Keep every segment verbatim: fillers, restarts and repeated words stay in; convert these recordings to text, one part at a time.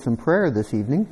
some prayer this evening.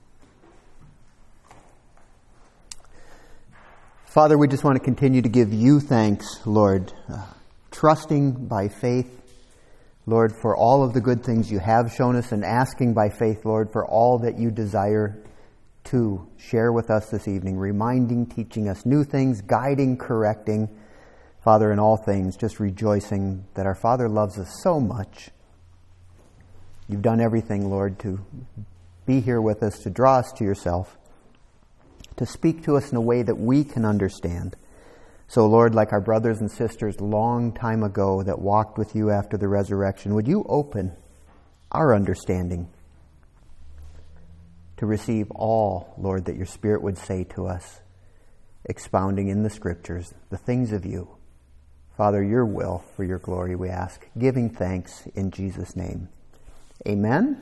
Father, we just want to continue to give you thanks, Lord, uh, trusting by faith, Lord, for all of the good things you have shown us, and asking by faith, Lord, for all that you desire to share with us this evening, reminding, teaching us new things, guiding, correcting, Father, in all things, just rejoicing that our Father loves us so much. You've done everything, Lord, to be here with us, to draw us to yourself, to speak to us in a way that we can understand. So, Lord, like our brothers and sisters long time ago that walked with you after the resurrection, would you open our understanding to receive all, Lord, that your Spirit would say to us, expounding in the Scriptures the things of you. Father, your will for your glory, we ask, giving thanks in Jesus' name. Amen?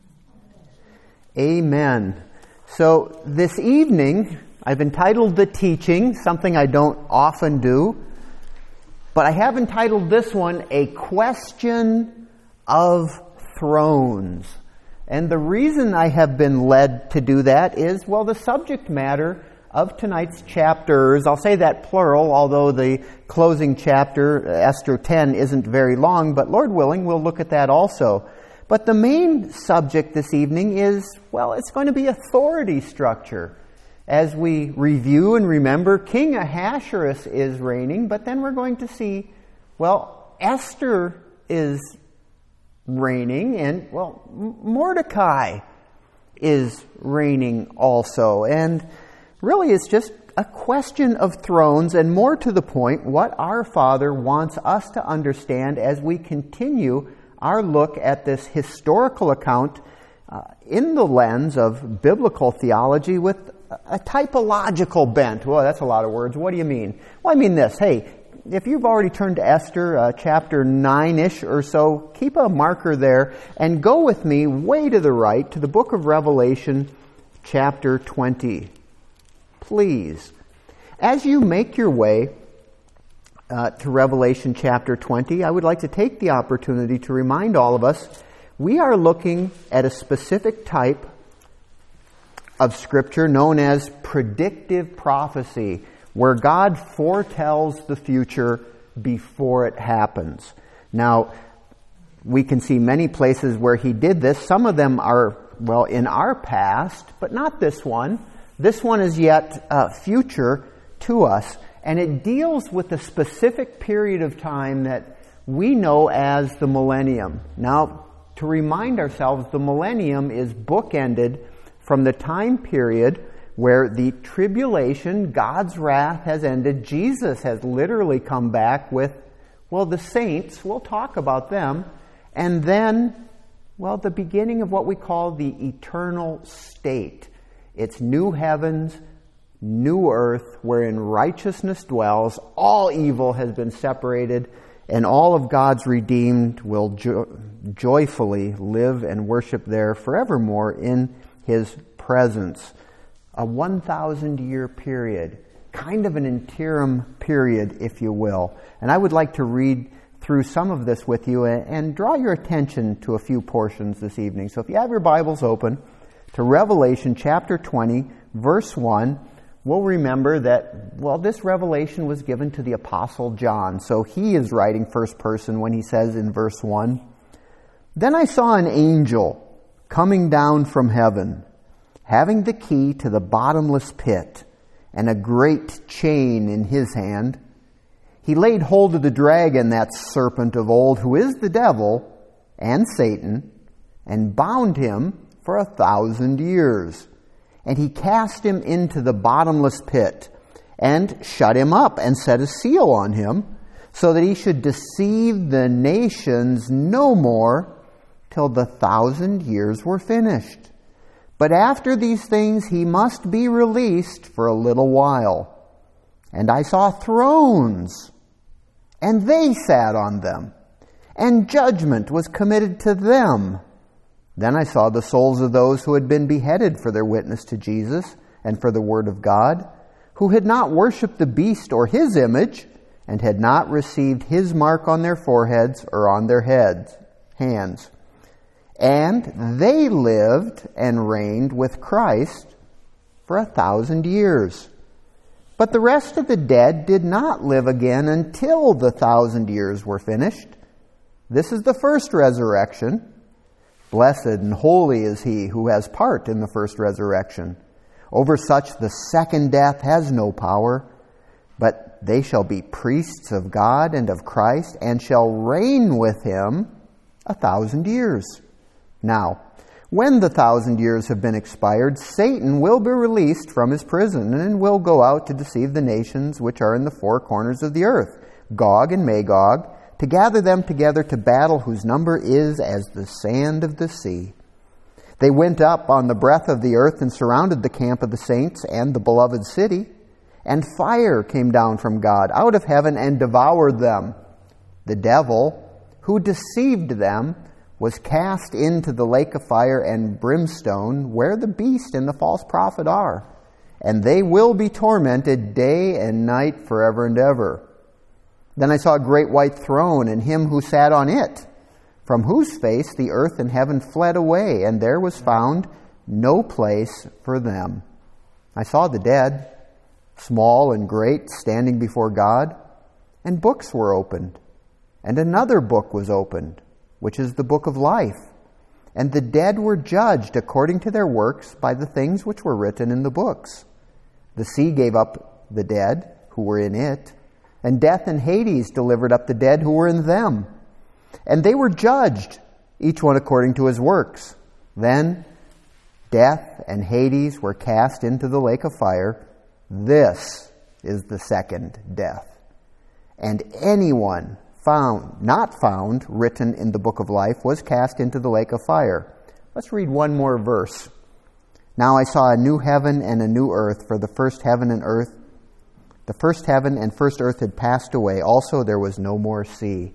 Amen. So this evening, I've entitled the teaching, something I don't often do, but I have entitled this one, A Question of Thrones. And the reason I have been led to do that is, well, the subject matter of tonight's chapters, I'll say that plural, although the closing chapter, Esther ten, isn't very long, but Lord willing, we'll look at that also. But the main subject this evening is, well, it's going to be authority structure. As we review and remember, King Ahasuerus is reigning, but then we're going to see, well, Esther is reigning, and, well, Mordecai is reigning also. And really it's just a question of thrones, and more to the point, what our Father wants us to understand as we continue our look at this historical account uh, in the lens of biblical theology with a typological bent. Well, that's a lot of words. What do you mean? Well, I mean this. Hey, if you've already turned to Esther, uh, chapter nine-ish or so, keep a marker there and go with me way to the right to the book of Revelation, chapter twenty. Please. As you make your way Uh, to Revelation chapter twenty, I would like to take the opportunity to remind all of us we are looking at a specific type of Scripture known as predictive prophecy, where God foretells the future before it happens. Now, we can see many places where he did this. Some of them are, well, in our past, but not this one. This one is yet uh, future to us. And it deals with a specific period of time that we know as the millennium. Now, to remind ourselves, the millennium is bookended from the time period where the tribulation, God's wrath, has ended. Jesus has literally come back with, well, the saints, we'll talk about them, and then, well, the beginning of what we call the eternal state. It's new heavens, new earth, wherein righteousness dwells, all evil has been separated, and all of God's redeemed will jo- joyfully live and worship there forevermore in His presence. A one thousand year period, kind of an interim period, if you will. And I would like to read through some of this with you and, and draw your attention to a few portions this evening. So if you have your Bibles open to Revelation chapter twenty, verse one, we'll remember that, well, this revelation was given to the Apostle John. So he is writing first person when he says in verse one, "Then I saw an angel coming down from heaven, having the key to the bottomless pit and a great chain in his hand. He laid hold of the dragon, that serpent of old, who is the devil and Satan, and bound him for a thousand years. And he cast him into the bottomless pit and shut him up and set a seal on him, so that he should deceive the nations no more till the thousand years were finished. But after these things he must be released for a little while. And I saw thrones, and they sat on them, and judgment was committed to them. Then I saw the souls of those who had been beheaded for their witness to Jesus and for the word of God, who had not worshipped the beast or his image, and had not received his mark on their foreheads or on their heads, hands. And they lived and reigned with Christ for a thousand years. But the rest of the dead did not live again until the thousand years were finished. This is the first resurrection. Blessed and holy is he who has part in the first resurrection. Over such the second death has no power, but they shall be priests of God and of Christ, and shall reign with him a thousand years. Now, when the thousand years have been expired, Satan will be released from his prison, and will go out to deceive the nations which are in the four corners of the earth, Gog and Magog, to gather them together to battle, whose number is as the sand of the sea. They went up on the breadth of the earth and surrounded the camp of the saints and the beloved city. And fire came down from God out of heaven and devoured them. The devil, who deceived them, was cast into the lake of fire and brimstone, where the beast and the false prophet are. And they will be tormented day and night forever and ever. Then I saw a great white throne, and him who sat on it, from whose face the earth and heaven fled away, and there was found no place for them. I saw the dead, small and great, standing before God, and books were opened. And another book was opened, which is the book of life. And the dead were judged according to their works by the things which were written in the books. The sea gave up the dead who were in it, and death and Hades delivered up the dead who were in them. And they were judged, each one according to his works. Then death and Hades were cast into the lake of fire. This is the second death. And anyone found, not found, written in the book of life was cast into the lake of fire. Let's read one more verse. Now I saw a new heaven and a new earth, for the first heaven and earth, the first heaven and first earth had passed away. Also there was no more sea.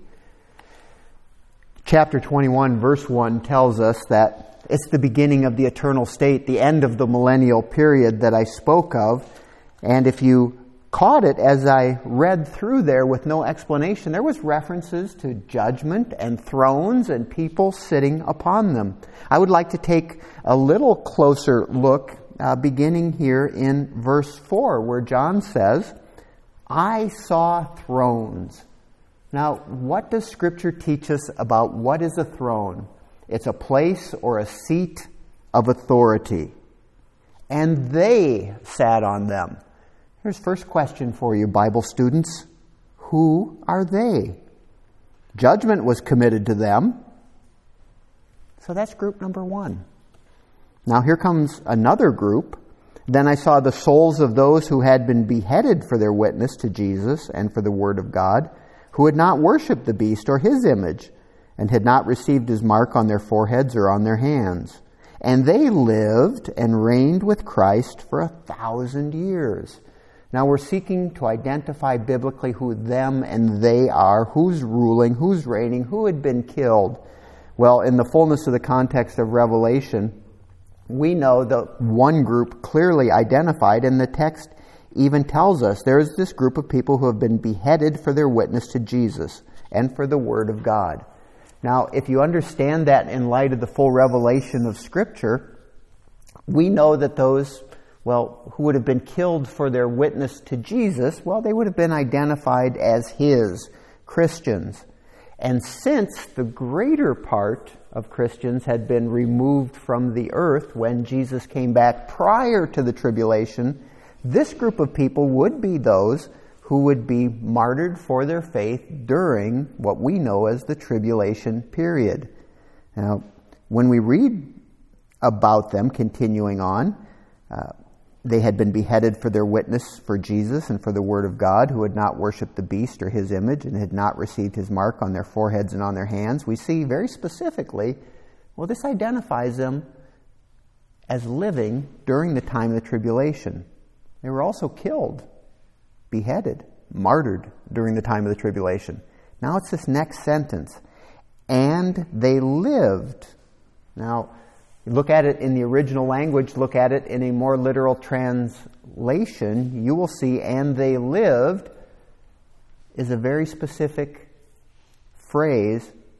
Chapter twenty-one, verse one tells us that it's the beginning of the eternal state, the end of the millennial period that I spoke of. And if you caught it as I read through there with no explanation, there was references to judgment and thrones and people sitting upon them. I would like to take a little closer look, uh, beginning here in verse four, where John says, I saw thrones. Now, what does Scripture teach us about what is a throne? It's a place or a seat of authority. And they sat on them. Here's first question for you, Bible students. Who are they? Judgment was committed to them. So that's group number one. Now here comes another group. Then I saw the souls of those who had been beheaded for their witness to Jesus and for the word of God, who had not worshipped the beast or his image, and had not received his mark on their foreheads or on their hands. And they lived and reigned with Christ for a thousand years. Now we're seeking to identify biblically who them and they are, who's ruling, who's reigning, who had been killed. Well, in the fullness of the context of Revelation, we know that one group clearly identified, and the text even tells us there is this group of people who have been beheaded for their witness to Jesus and for the Word of God. Now, if you understand that in light of the full revelation of Scripture, we know that those, well, who would have been killed for their witness to Jesus, well, they would have been identified as His, Christians. And since the greater part of Christians had been removed from the earth when Jesus came back prior to the tribulation, this group of people would be those who would be martyred for their faith during what we know as the tribulation period. Now, when we read about them continuing on, uh, they had been beheaded for their witness for Jesus and for the Word of God, who had not worshipped the beast or his image and had not received his mark on their foreheads and on their hands. We see very specifically, well, this identifies them as living during the time of the tribulation. They were also killed, beheaded, martyred during the time of the tribulation. Now it's this next sentence. And they lived. Now, look at it in the original language, look at it in a more literal translation, you will see, and they lived is a very specific phrase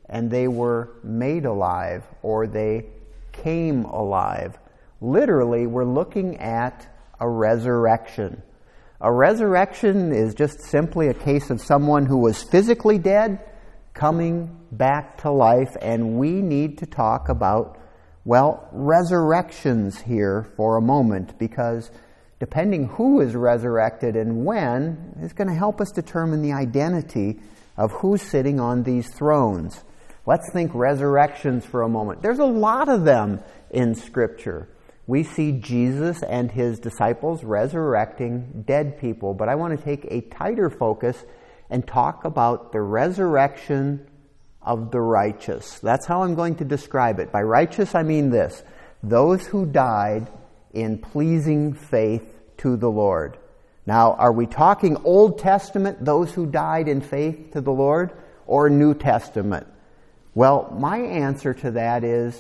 and they were made alive, or they came alive. Literally, we're looking at a resurrection. A resurrection is just simply a case of someone who was physically dead coming back to life, and we need to talk about, well, resurrections here for a moment, because depending who is resurrected and when is going to help us determine the identity of who's sitting on these thrones. Let's think resurrections for a moment. There's a lot of them in Scripture. We see Jesus and his disciples resurrecting dead people, but I want to take a tighter focus and talk about the resurrection of the righteous. That's how I'm going to describe it. By righteous, I mean this: those who died in pleasing faith to the Lord. Now, are we talking Old Testament, those who died in faith to the Lord, or New Testament? Well, my answer to that is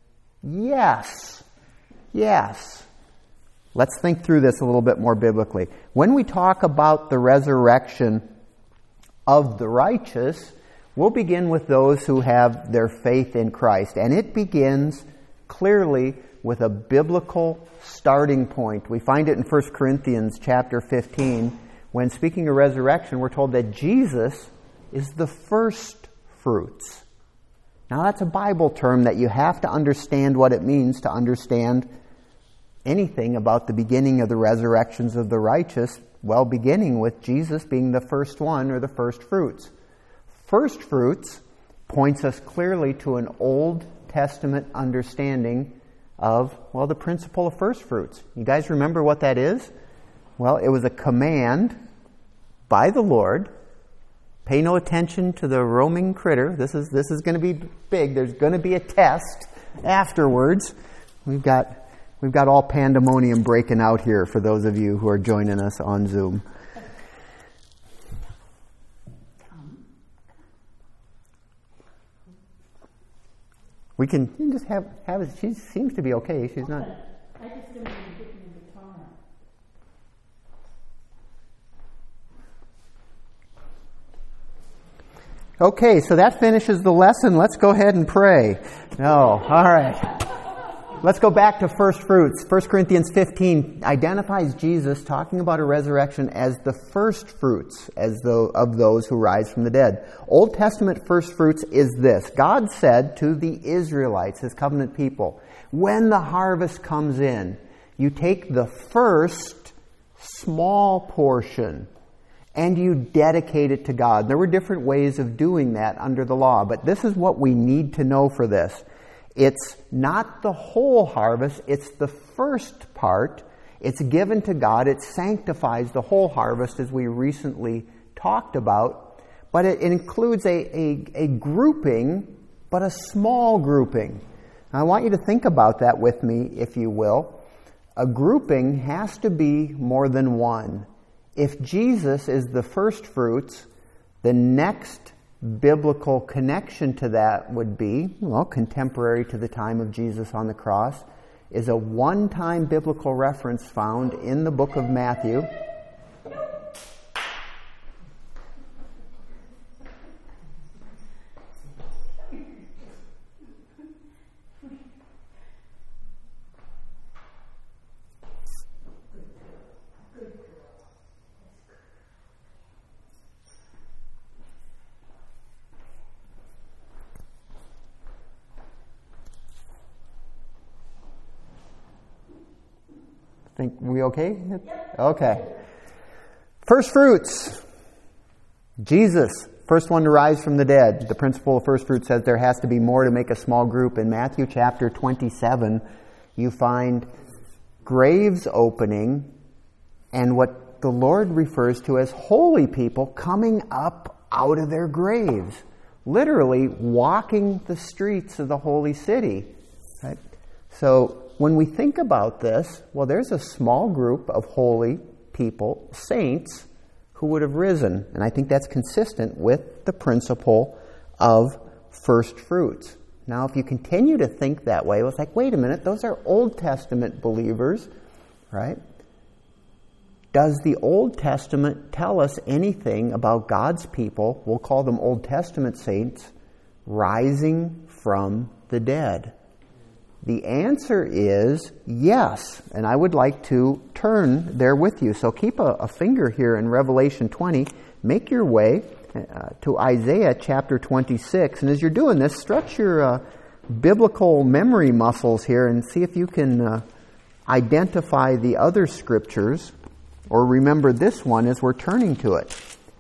yes. Yes. Let's think through this a little bit more biblically. When we talk about the resurrection of the righteous, we'll begin with those who have their faith in Christ. And it begins clearly with a biblical starting point. We find it in First Corinthians chapter fifteen. When speaking of resurrection, we're told that Jesus is the first fruits. Now that's a Bible term that you have to understand what it means to understand anything about the beginning of the resurrections of the righteous, well, beginning with Jesus being the first one, or the first fruits. First fruits points us clearly to an Old Testament understanding of, well, the principle of first fruits. You guys remember what that is? Well, it was a command by the Lord. Pay no attention to the roaming critter. This is this is going to be big. There's going to be a test afterwards. We've got we've got all pandemonium breaking out here for those of you who are joining us on Zoom. We can, you can just have have it. She seems to be okay. She's not. I just didn't want to get in the guitar. Okay, so that finishes the lesson. Let's go ahead and pray. No, all right. Let's go back to first fruits. First Corinthians fifteen identifies Jesus talking about a resurrection as the first fruits as though of those who rise from the dead. Old Testament first fruits is this: God said to the Israelites, his covenant people, when the harvest comes in, you take the first small portion and you dedicate it to God. There were different ways of doing that under the law, but this is what we need to know for this. It's not the whole harvest, it's the first part. It's given to God. It sanctifies the whole harvest, as we recently talked about. But it, it includes a, a, a grouping, but a small grouping. Now, I want you to think about that with me, if you will. A grouping has to be more than one. If Jesus is the first fruits, the next biblical connection to that would be, well, contemporary to the time of Jesus on the cross, is a one-time biblical reference found in the book of Matthew. Think we okay? Okay. First fruits. Jesus, first one to rise from the dead. The principle of first fruits says there has to be more to make a small group. In Matthew chapter twenty-seven, you find graves opening and what the Lord refers to as holy people coming up out of their graves. Literally walking the streets of the holy city. Right? So when we think about this, well, there's a small group of holy people, saints, who would have risen. And I think that's consistent with the principle of first fruits. Now, if you continue to think that way, well, it's like, wait a minute, those are Old Testament believers, right? Does the Old Testament tell us anything about God's people, we'll call them Old Testament saints, rising from the dead? The answer is yes, and I would like to turn there with you. So keep a, a finger here in Revelation twenty. Make your way uh, to Isaiah chapter twenty-six. And as you're doing this, stretch your uh, biblical memory muscles here and see if you can uh, identify the other scriptures or remember this one as we're turning to it.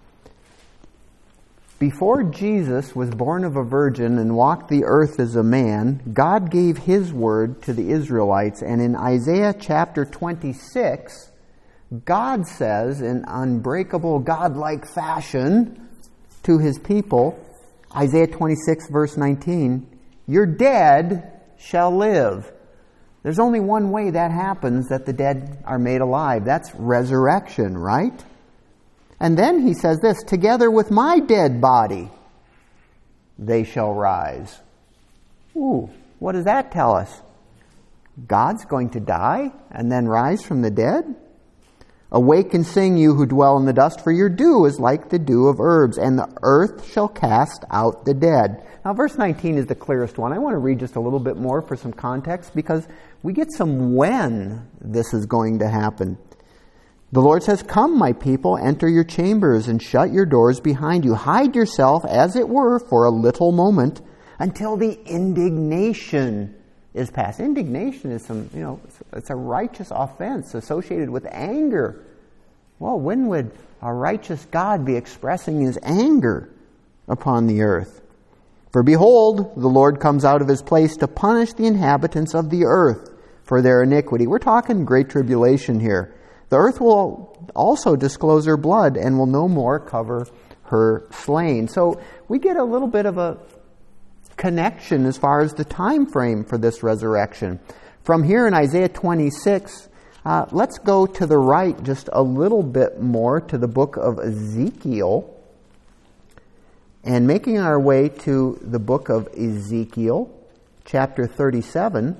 Before Jesus was born of a virgin and walked the earth as a man, God gave His word to the Israelites. And in Isaiah chapter twenty-six, God says in unbreakable God-like fashion to His people, Isaiah twenty-six verse nineteen, "Your dead shall live." There's only one way that happens, that the dead are made alive. That's resurrection, right? And then He says this, "Together with my dead body, they shall rise." Ooh, what does that tell us? God's going to die and then rise from the dead? "Awake and sing, you who dwell in the dust, for your dew is like the dew of herbs, and the earth shall cast out the dead." Now, verse nineteen is the clearest one. I want to read just a little bit more for some context, because we get some when this is going to happen. The Lord says, "Come, my people, enter your chambers and shut your doors behind you. Hide yourself, as it were, for a little moment, until the indignation is past." Indignation is some, you know, it's a righteous offense associated with anger. Well, when would a righteous God be expressing His anger upon the earth? "For behold, the Lord comes out of His place to punish the inhabitants of the earth for their iniquity." We're talking great tribulation here. "The earth will also disclose her blood and will no more cover her slain." So we get a little bit of a connection as far as the time frame for this resurrection. From here in Isaiah twenty-six, uh, let's go to the right just a little bit more to the book of Ezekiel. And making our way to the book of Ezekiel, chapter thirty-seven.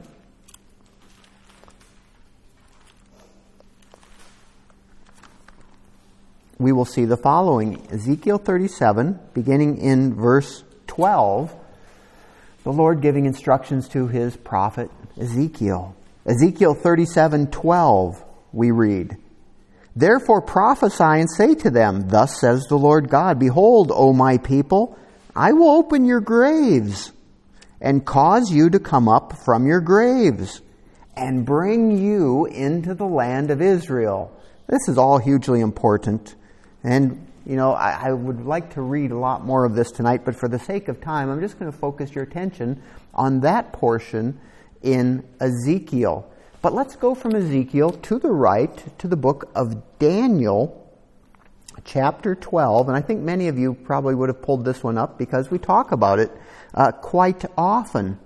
We will see the following. Ezekiel thirty-seven, beginning in verse twelve, the Lord giving instructions to His prophet Ezekiel. Ezekiel thirty-seven twelve, we read, "Therefore prophesy and say to them, Thus says the Lord God, Behold, O my people, I will open your graves and cause you to come up from your graves and bring you into the land of Israel." This is all hugely important. And, you know, I, I would like to read a lot more of this tonight, but for the sake of time, I'm just going to focus your attention on that portion in Ezekiel. But let's go from Ezekiel to the right to the book of Daniel, chapter twelve. And I think many of you probably would have pulled this one up because we talk about it uh, quite often.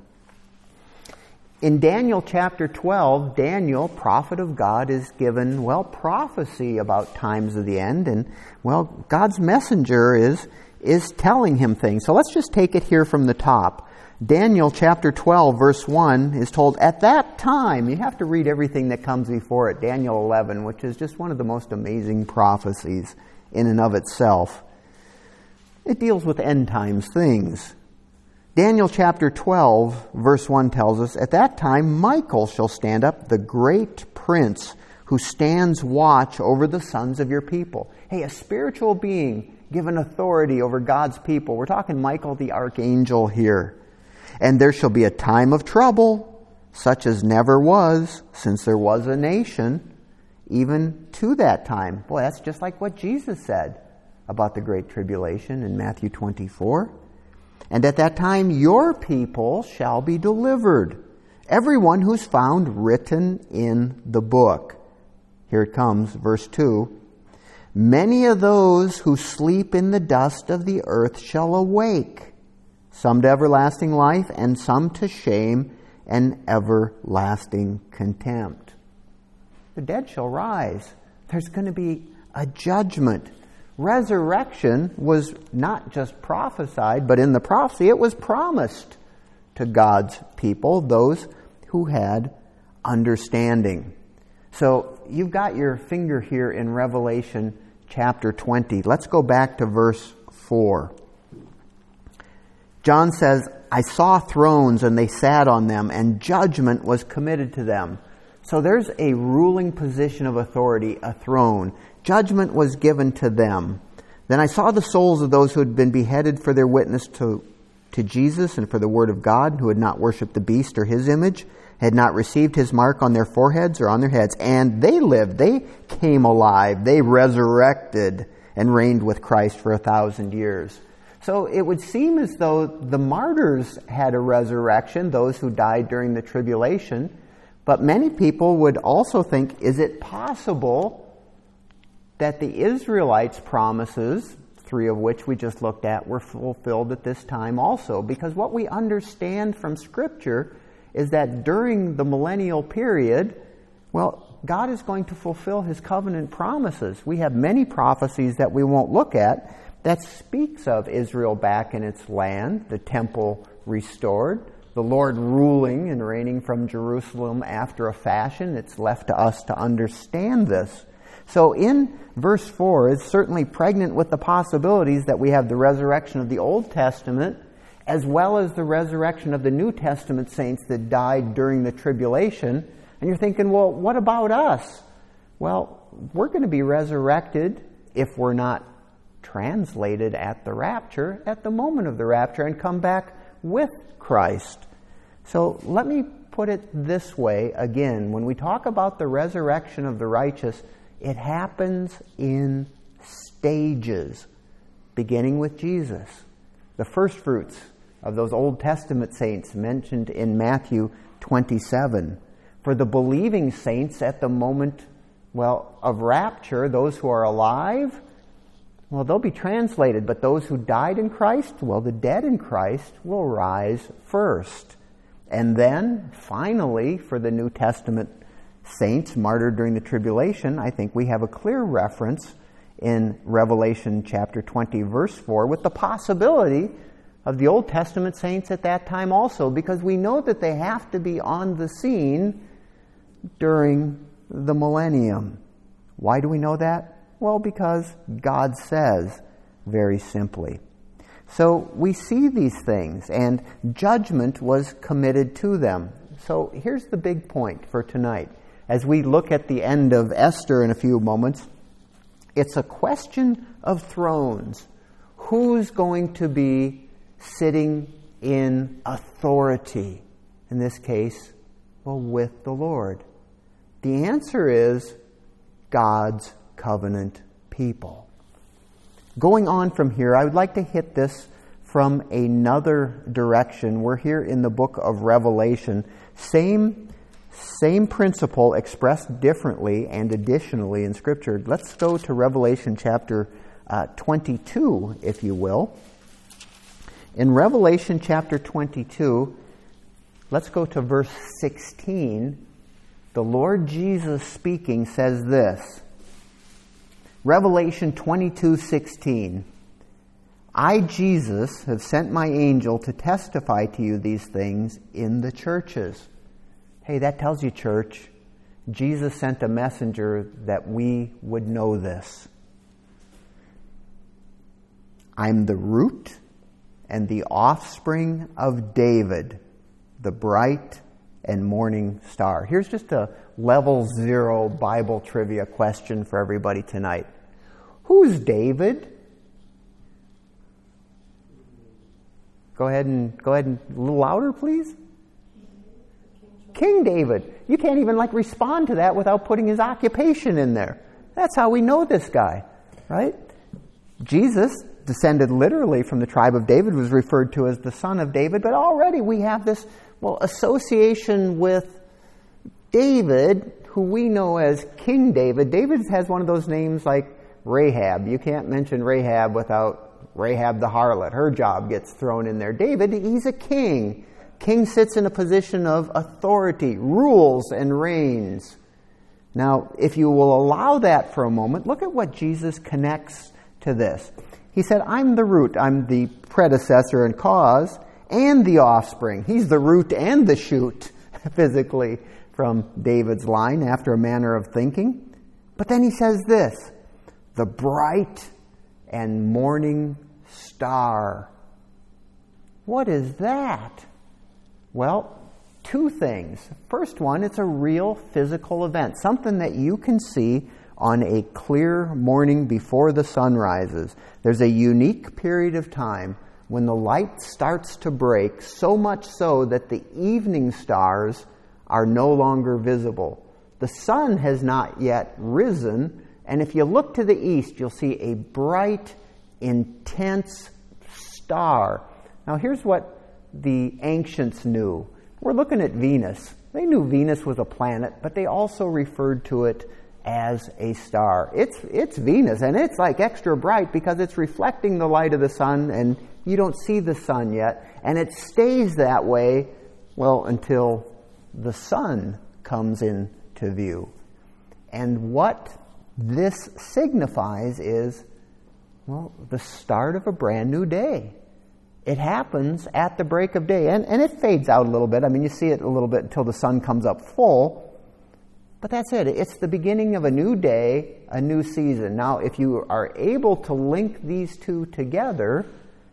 In Daniel chapter twelve, Daniel, prophet of God, is given, well, prophecy about times of the end. And, well, God's messenger is, is telling him things. So let's just take it here from the top. Daniel chapter twelve, verse one is told, "At that time," you have to read everything that comes before it. Daniel eleven, which is just one of the most amazing prophecies in and of itself. It deals with end times things. Daniel chapter twelve, verse one tells us, "At that time Michael shall stand up, the great prince who stands watch over the sons of your people." Hey, a spiritual being given authority over God's people. We're talking Michael the archangel here. "And there shall be a time of trouble, such as never was, since there was a nation, even to that time." Boy, that's just like what Jesus said about the Great Tribulation in Matthew twenty-four. "And at that time your people shall be delivered, everyone who's found written in the book." Here it comes, verse two. "Many of those who sleep in the dust of the earth shall awake, some to everlasting life, and some to shame and everlasting contempt." The dead shall rise. There's going to be a judgment. Resurrection was not just prophesied, but in the prophecy it was promised to God's people, those who had understanding. So you've got your finger here in Revelation chapter twenty. Let's go back to verse four. John says, I saw thrones and they sat on them, and judgment was committed to them. So there's a ruling position of authority, a throne. Judgment was given to them. Then I saw the souls of those who had been beheaded for their witness to, to Jesus and for the word of God, who had not worshipped the beast or his image, had not received his mark on their foreheads or on their heads. And they lived, they came alive, they resurrected and reigned with Christ for a thousand years. So it would seem as though the martyrs had a resurrection, those who died during the tribulation. But many people would also think, is it possible that the Israelites' promises, three of which we just looked at, were fulfilled at this time also? Because what we understand from Scripture is that during the millennial period, well, God is going to fulfill His covenant promises. We have many prophecies that we won't look at that speaks of Israel back in its land, the temple restored, the Lord ruling and reigning from Jerusalem after a fashion. It's left to us to understand this. So in verse four, it's certainly pregnant with the possibilities that we have the resurrection of the Old Testament as well as the resurrection of the New Testament saints that died during the tribulation. And you're thinking, well, what about us? Well, we're going to be resurrected if we're not translated at the rapture, at the moment of the rapture, and come back with Christ. So let me put it this way again. When we talk about the resurrection of the righteous, it happens in stages, beginning with Jesus. The first fruits of those Old Testament saints mentioned in Matthew twenty-seven. For the believing saints at the moment, well, of rapture, those who are alive, well, they'll be translated, but those who died in Christ, well, the dead in Christ will rise first. And then, finally, for the New Testament saints martyred during the tribulation, I think we have a clear reference in Revelation chapter twenty, verse four, with the possibility of the Old Testament saints at that time also, because we know that they have to be on the scene during the millennium. Why do we know that? Well, because God says, very simply. So we see these things, and judgment was committed to them. So here's the big point for tonight. As we look at the end of Esther in a few moments, it's a question of thrones. Who's going to be sitting in authority? In this case, well, with the Lord. The answer is God's covenant people. Going on from here, I would like to hit this from another direction. We're here in the book of Revelation. Same, same principle expressed differently and additionally in Scripture. Let's go to Revelation chapter uh, twenty-two, if you will. In Revelation chapter twenty-two, let's go to verse sixteen. The Lord Jesus speaking says this. Revelation twenty-two sixteen. I, Jesus, have sent my angel to testify to you these things in the churches. Hey, that tells you, church, Jesus sent a messenger that we would know this. I'm the root and the offspring of David, the bright and morning star. Here's just a level zero Bible trivia question for everybody tonight. Who's David? Go ahead and go ahead and a little louder, please. King David. You can't even like respond to that without putting his occupation in there. That's how we know this guy, right? Jesus, descended literally from the tribe of David, was referred to as the son of David, but already we have this, well, association with David, who we know as King David. David has one of those names like Rahab. You can't mention Rahab without Rahab the harlot. Her job gets thrown in there. David, he's a king. King sits in a position of authority, rules and reigns. Now, if you will allow that for a moment, look at what Jesus connects to this. He said, I'm the root, I'm the predecessor and cause, and the offspring. He's the root and the shoot, physically, from David's line, after a manner of thinking. But then he says this, the bright and morning star. What is that? Well, two things. First one, it's a real physical event, something that you can see on a clear morning before the sun rises. There's a unique period of time when the light starts to break, so much so that the evening stars are no longer visible. The sun has not yet risen, and if you look to the east, you'll see a bright, intense star. Now here's what the ancients knew. We're looking at Venus. They knew Venus was a planet, but they also referred to it as a star. It's it's Venus, and it's like extra bright because it's reflecting the light of the sun, and you don't see the sun yet. And it stays that way, well, until the sun comes into view. And what this signifies is, well, the start of a brand new day. It happens at the break of day, and, and it fades out a little bit. I mean, you see it a little bit until the sun comes up full. But that's it. It's the beginning of a new day, a new season. Now, if you are able to link these two together,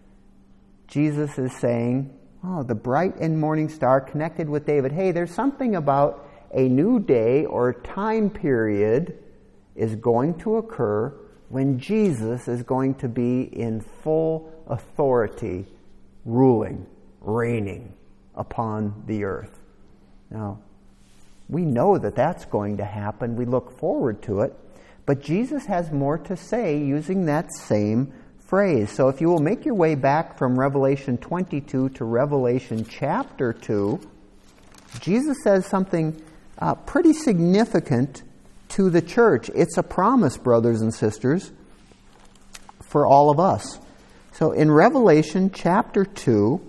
Jesus is saying, oh, the bright and morning star connected with David. Hey, there's something about a new day or time period is going to occur when Jesus is going to be in full authority, ruling, reigning upon the earth. Now, we know that that's going to happen. We look forward to it. But Jesus has more to say using that same phrase. So if you will make your way back from Revelation twenty-two to Revelation chapter two, Jesus says something uh, pretty significant to the church. It's a promise, brothers and sisters, for all of us. So in Revelation chapter two,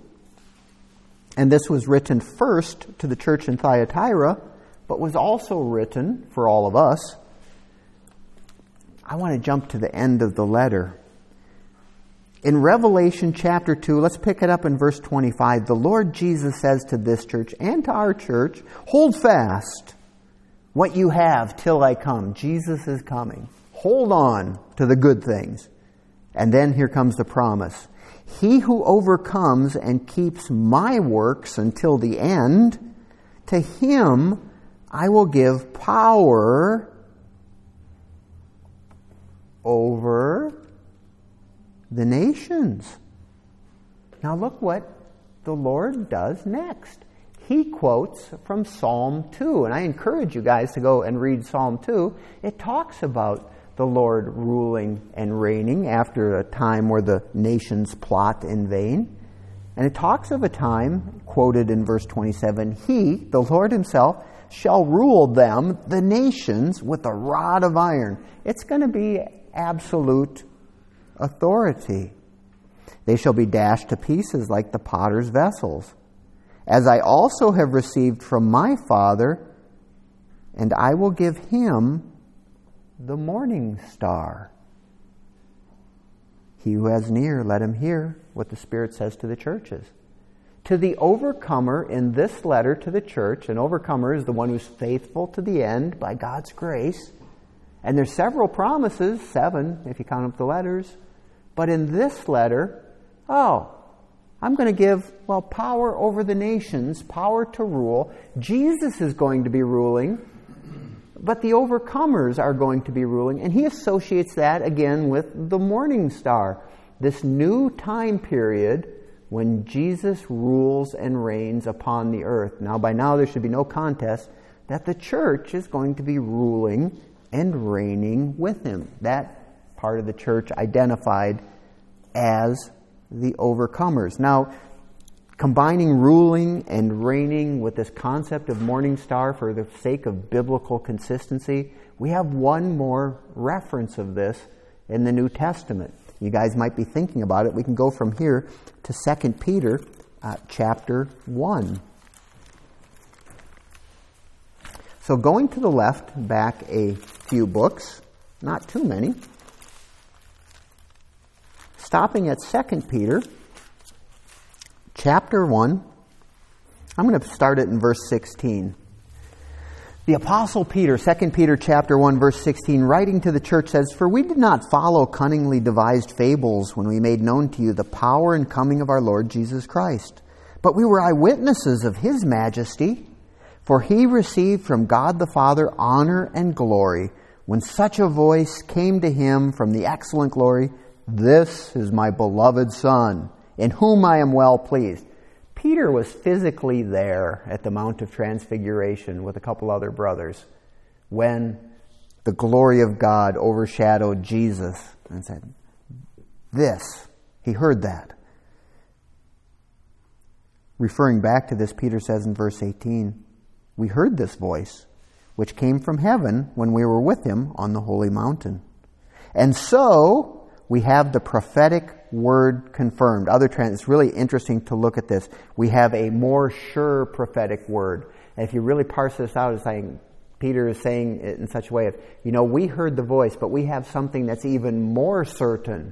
and this was written first to the church in Thyatira, but was also written for all of us. I want to jump to the end of the letter. In Revelation chapter two, let's pick it up in verse twenty-five. The Lord Jesus says to this church and to our church, hold fast what you have till I come. Jesus is coming. Hold on to the good things. And then here comes the promise. He who overcomes and keeps my works until the end, to him I will give power over the nations. Now look what the Lord does next. He quotes from Psalm two. And I encourage you guys to go and read Psalm two. It talks about the Lord ruling and reigning after a time where the nations plot in vain. And it talks of a time, quoted in verse twenty-seven, He, the Lord himself, shall rule them, the nations, with a rod of iron. It's going to be absolute authority. They shall be dashed to pieces like the potter's vessels. As I also have received from my Father, and I will give him the morning star. He who has an ear, let him hear what the Spirit says to the churches. To the overcomer in this letter to the church, an overcomer is the one who's faithful to the end by God's grace. And there's several promises, seven if you count up the letters. But in this letter, oh, I'm going to give, well, power over the nations, power to rule. Jesus is going to be ruling, but the overcomers are going to be ruling. And he associates that again with the morning star, this new time period when Jesus rules and reigns upon the earth. Now, by now, there should be no contest that the church is going to be ruling and reigning with him. That part of the church identified as the overcomers. Now, combining ruling and reigning with this concept of morning star for the sake of biblical consistency, we have one more reference of this in the New Testament. You guys might be thinking about it. We can go from here to Second Peter uh, chapter one. So going to the left, back a few books, not too many. Stopping at Second Peter chapter one. I'm going to start it in verse sixteen. The Apostle Peter, Second Peter chapter one, verse sixteen, writing to the church says, "For we did not follow cunningly devised fables when we made known to you the power and coming of our Lord Jesus Christ. But we were eyewitnesses of His majesty. For He received from God the Father honor and glory when such a voice came to Him from the excellent glory, 'This is my beloved Son, in whom I am well pleased.'" Peter was physically there at the Mount of Transfiguration with a couple other brothers when the glory of God overshadowed Jesus and said, "This," he heard that. Referring back to this, Peter says in verse eighteen, "We heard this voice, which came from heaven when we were with Him on the holy mountain. And so we have the prophetic word confirmed." Other trans, it's really interesting to look at this. We have a more sure prophetic word. And if you really parse this out, it's saying, Peter is saying it in such a way of, you know, we heard the voice, but we have something that's even more certain.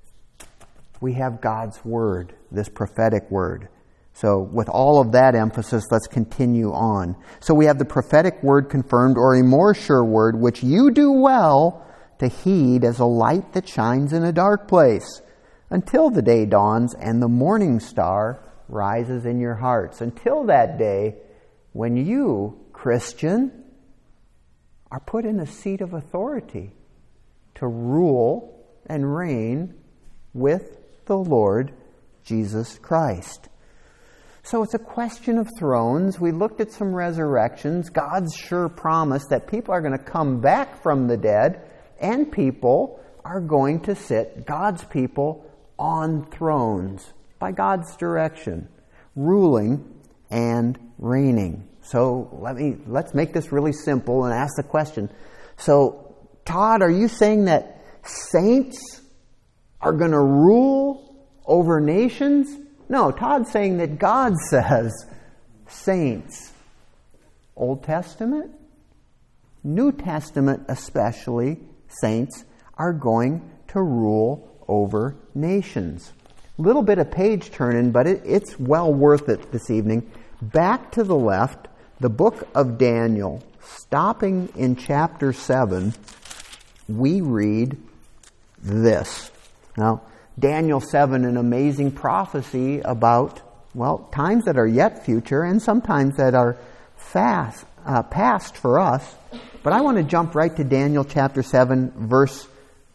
We have God's word, this prophetic word. So with all of that emphasis, let's continue on. So we have the prophetic word confirmed, or a more sure word, which you do well to heed as a light that shines in a dark place, until the day dawns and the morning star rises in your hearts. Until that day when you, Christian, are put in a seat of authority to rule and reign with the Lord Jesus Christ. So it's a question of thrones. We looked at some resurrections, God's sure promise that people are going to come back from the dead, and people are going to sit, God's people, on thrones by God's direction, ruling and reigning. So let me let's make this really simple and ask the question. So, Todd, are you saying that saints are going to rule over nations? No, Todd's saying that God says saints. Old Testament, New Testament especially, saints are going to rule over nations. Little bit of page turning, but it, it's well worth it this evening. Back to the left, the book of Daniel, stopping in chapter seven, we read this. Now, Daniel seven, an amazing prophecy about, well, times that are yet future and sometimes that are fast, uh, past for us. But I want to jump right to Daniel chapter seven, verse...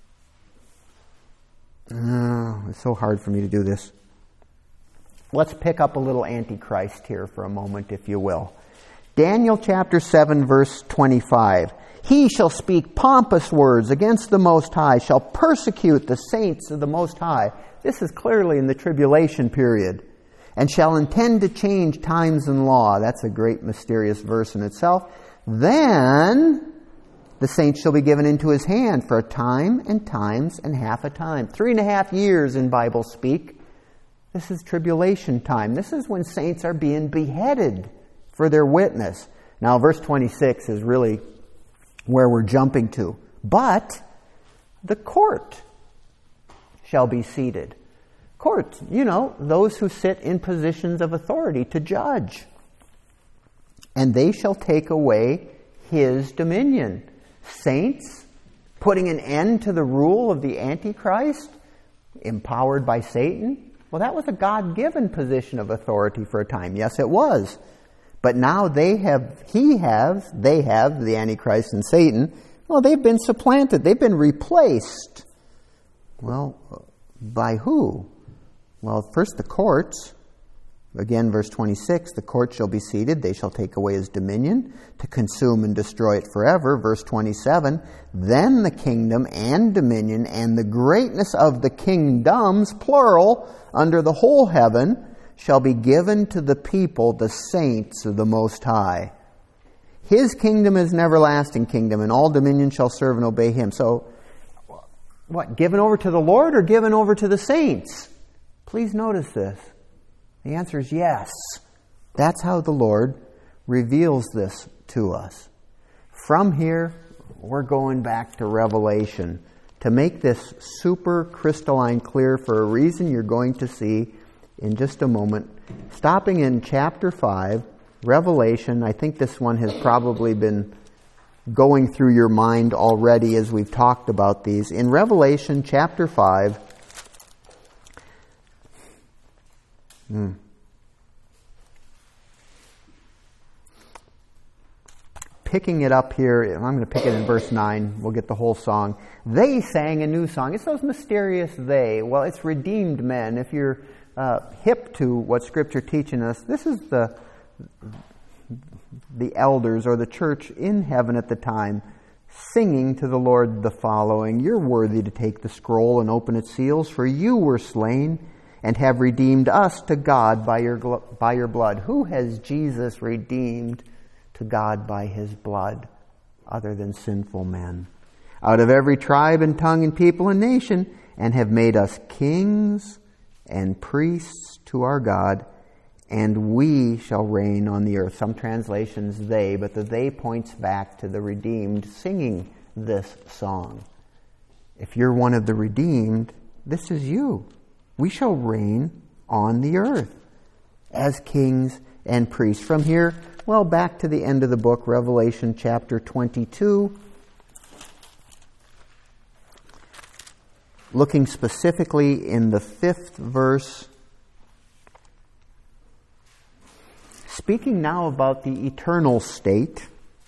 Oh, it's so hard for me to do this. Let's pick up a little Antichrist here for a moment, if you will. Daniel chapter seven, verse twenty-five. "He shall speak pompous words against the Most High, shall persecute the saints of the Most High." This is clearly in the tribulation period. "And shall intend to change times and law." That's a great mysterious verse in itself. "Then the saints shall be given into his hand for a time and times and half a time." Three and a half years in Bible speak. This is tribulation time. This is when saints are being beheaded for their witness. Now, verse twenty-six is really where we're jumping to. "But the court shall be seated." Court, you know, those who sit in positions of authority to judge. "And they shall take away his dominion." Saints putting an end to the rule of the Antichrist, empowered by Satan. Well, that was a God-given position of authority for a time. Yes, it was. But now they have, he has, they have, the Antichrist and Satan, well, they've been supplanted. They've been replaced. Well, by who? Well, first the courts. Again, verse twenty-six, "The court shall be seated, they shall take away his dominion, to consume and destroy it forever." Verse twenty-seven, "Then the kingdom and dominion and the greatness of the kingdoms," plural, "under the whole heaven, shall be given to the people, the saints of the Most High. His kingdom is an everlasting kingdom, and all dominion shall serve and obey him." So, what, given over to the Lord or given over to the saints? Please notice this. The answer is yes. That's how the Lord reveals this to us. From here, we're going back to Revelation to make this super crystalline clear for a reason you're going to see in just a moment. Stopping in chapter five, Revelation, I think this one has probably been going through your mind already as we've talked about these. In Revelation chapter five, hmm, picking it up here, I'm going to pick it in verse nine. We'll get the whole song. They sang a new song. It's those mysterious they. Well, it's redeemed men. If you're uh, hip to what Scripture teaching us, this is the the elders or the church in heaven at the time singing to the Lord the following: You're worthy to take the scroll and open its seals, for you were slain and have redeemed us to God by your by your blood. Who has Jesus redeemed to God by his blood other than sinful men? Out of every tribe and tongue and people and nation, and have made us kings and priests to our God, and we shall reign on the earth. Some translations they, but the they points back to the redeemed singing this song. If you're one of the redeemed, this is you. We shall reign on the earth as kings and priests. From here, well, back to the end of the book, Revelation chapter twenty-two. Looking specifically in the fifth verse, speaking now about the eternal state,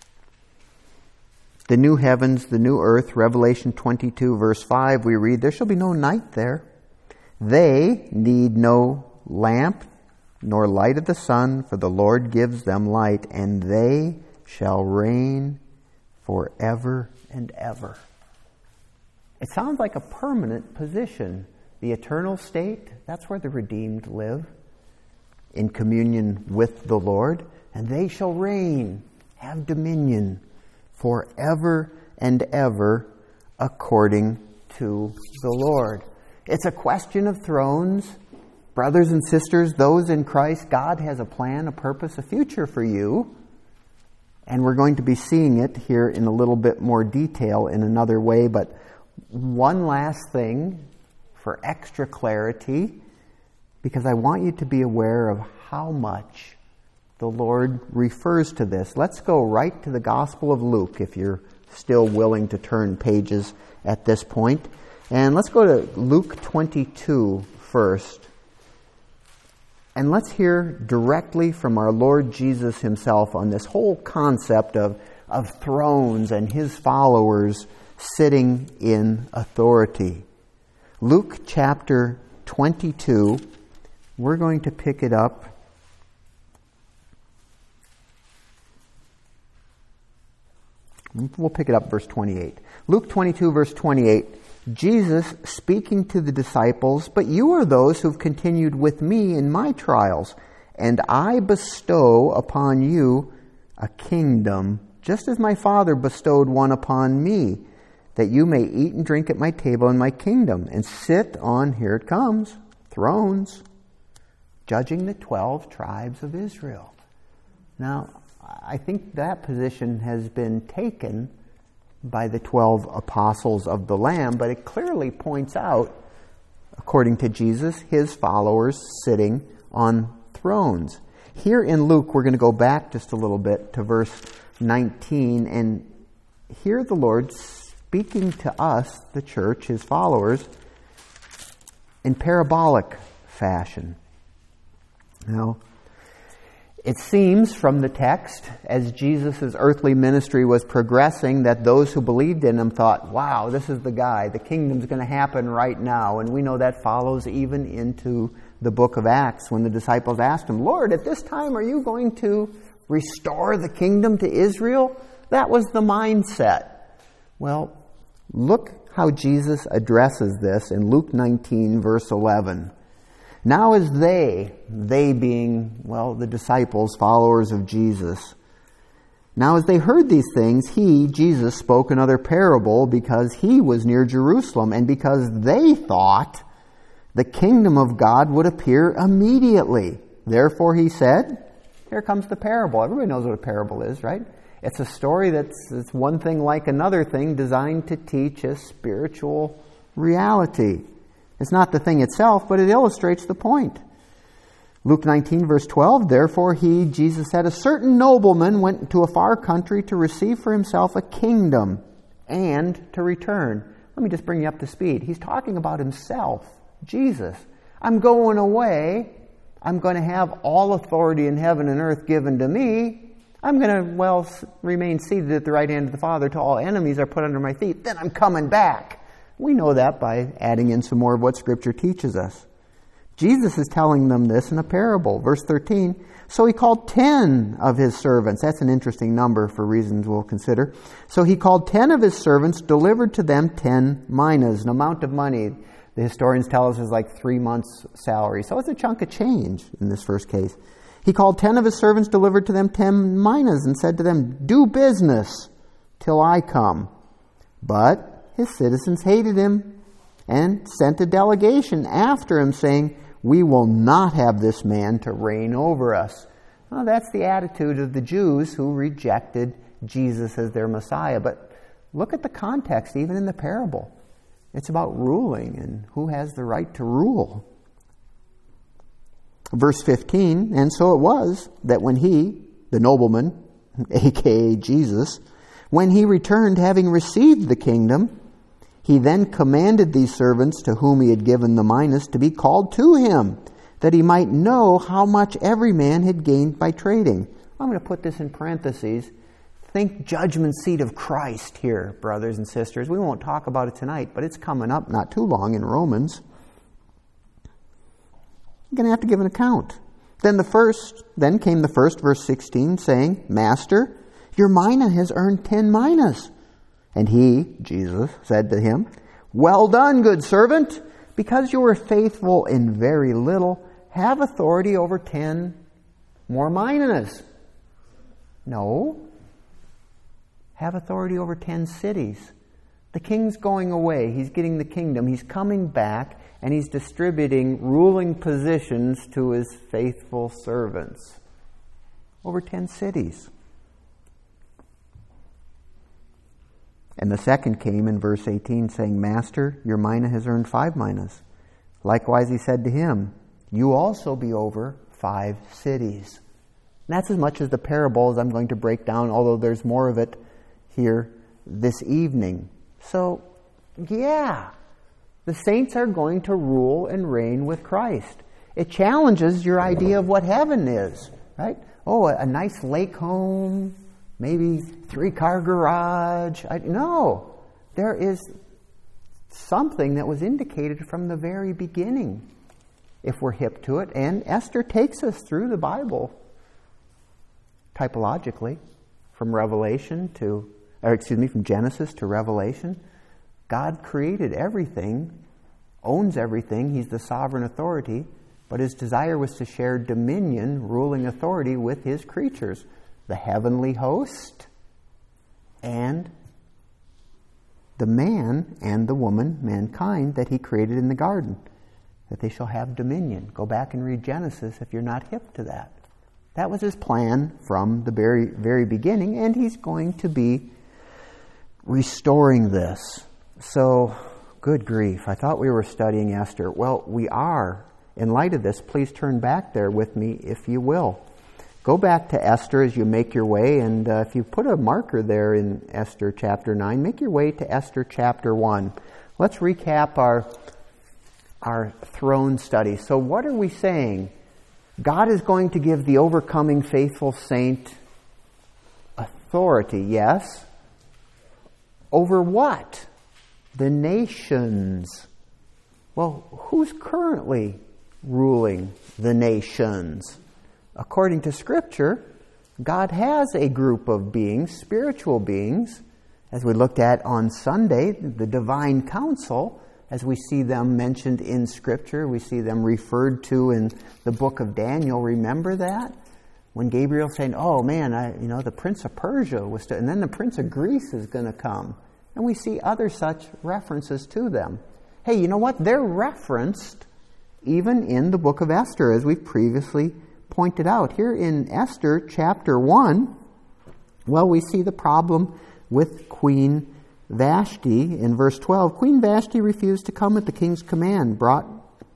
the new heavens, the new earth, Revelation twenty-two, verse five, we read, there shall be no night there. They need no lamp nor light of the sun, for the Lord gives them light, and they shall reign forever and ever. It sounds like a permanent position. The eternal state, that's where the redeemed live, in communion with the Lord, and they shall reign, have dominion forever and ever according to the Lord. It's a question of thrones. Brothers and sisters, those in Christ, God has a plan, a purpose, a future for you. And we're going to be seeing it here in a little bit more detail in another way. But one last thing for extra clarity, because I want you to be aware of how much the Lord refers to this. Let's go right to the Gospel of Luke, if you're still willing to turn pages at this point. And let's go to Luke twenty-two first. And let's hear directly from our Lord Jesus himself on this whole concept of, of thrones and his followers sitting in authority. Luke chapter twenty-two, we're going to pick it up We'll pick it up verse twenty-eight. Luke twenty-two, verse twenty-eight. Jesus speaking to the disciples, but you are those who've continued with me in my trials, and I bestow upon you a kingdom, just as my Father bestowed one upon me, that you may eat and drink at my table in my kingdom, and sit on, here it comes, thrones, judging the twelve tribes of Israel. Now, I think that position has been taken by the twelve apostles of the Lamb, but it clearly points out, according to Jesus, his followers sitting on thrones. Here in Luke, we're going to go back just a little bit to verse nineteen, and hear the Lord speaking to us, the church, his followers, in parabolic fashion. Now, it seems from the text, as Jesus' earthly ministry was progressing, that those who believed in him thought, wow, this is the guy. The kingdom's going to happen right now. And we know that follows even into the book of Acts when the disciples asked him, Lord, at this time are you going to restore the kingdom to Israel? That was the mindset. Well, look how Jesus addresses this in Luke nineteen, verse eleven. Now as they, they being, well, the disciples, followers of Jesus, now as they heard these things, he, Jesus, spoke another parable because he was near Jerusalem and because they thought the kingdom of God would appear immediately. Therefore he said, here comes the parable. Everybody knows what a parable is, right? It's a story that's it's one thing like another thing designed to teach a spiritual reality. It's not the thing itself, but it illustrates the point. Luke nineteen, verse twelve, therefore he, Jesus said, a certain nobleman went to a far country to receive for himself a kingdom and to return. Let me just bring you up to speed. He's talking about himself, Jesus. I'm going away. I'm going to have all authority in heaven and earth given to me. I'm going to, well, remain seated at the right hand of the Father till all enemies are put under my feet. Then I'm coming back. We know that by adding in some more of what Scripture teaches us. Jesus is telling them this in a parable. Verse thirteen, so he called ten of his servants. That's an interesting number for reasons we'll consider. So he called ten of his servants, delivered to them ten minas, an amount of money. The historians tell us is like three months' salary. So it's a chunk of change in this first case. He called ten of his servants, delivered to them ten minas, and said to them, do business till I come. But his citizens hated him and sent a delegation after him, saying, we will not have this man to reign over us. Well, that's the attitude of the Jews who rejected Jesus as their Messiah. But look at the context, even in the parable. It's about ruling and who has the right to rule. Verse fifteen, and so it was that when he, the nobleman, aka Jesus, when he returned having received the kingdom, he then commanded these servants to whom he had given the minas to be called to him, that he might know how much every man had gained by trading. I'm going to put this in parentheses. Think judgment seat of Christ here, brothers and sisters. We won't talk about it tonight, but it's coming up not too long in Romans. You're going to have to give an account. Then the first, then came the first, verse sixteen, saying, Master, your mina has earned ten minas. And he, Jesus, said to him, well done, good servant, because you were faithful in very little, have authority over ten more minas. No. Have authority over ten cities. The king's going away. He's getting the kingdom. He's coming back, and he's distributing ruling positions to his faithful servants. Over ten cities. And the second came in verse eighteen, saying, Master, your mina has earned five minas. Likewise he said to him, you also be over five cities. And that's as much as the parable as I'm going to break down, although there's more of it here this evening. So, yeah, the saints are going to rule and reign with Christ. It challenges your idea of what heaven is, right? Oh, a, a nice lake home, maybe three-car garage. I, no, there is something that was indicated from the very beginning, if we're hip to it. And Esther takes us through the Bible, typologically, from Revelation to, or excuse me, from Genesis to Revelation. God created everything, owns everything. He's the sovereign authority. But his desire was to share dominion, ruling authority with his creatures. The heavenly host and the man and the woman, mankind, that he created in the garden, that they shall have dominion. Go back and read Genesis if you're not hip to that. That was his plan from the very, very beginning, and he's going to be restoring this. So, good grief, I thought we were studying Esther. Well, we are. In light of this, please turn back there with me, if you will. Go back to Esther as you make your way, and uh, if you put a marker there in Esther chapter nine, make your way to Esther chapter one. Let's recap our, our throne study. So what are we saying? God is going to give the overcoming faithful saint authority, yes? Over what? The nations. Well, who's currently ruling the nations? According to Scripture, God has a group of beings, spiritual beings, as we looked at on Sunday, the divine council, as we see them mentioned in Scripture, we see them referred to in the book of Daniel. Remember that? When Gabriel saying, oh man, I, you know, the Prince of Persia was, to, and then the Prince of Greece is going to come. And we see other such references to them. Hey, you know what? They're referenced even in the book of Esther, as we've previously pointed out. Here in Esther chapter one, well, we see the problem with Queen Vashti in verse twelve. Queen Vashti refused to come at the king's command, brought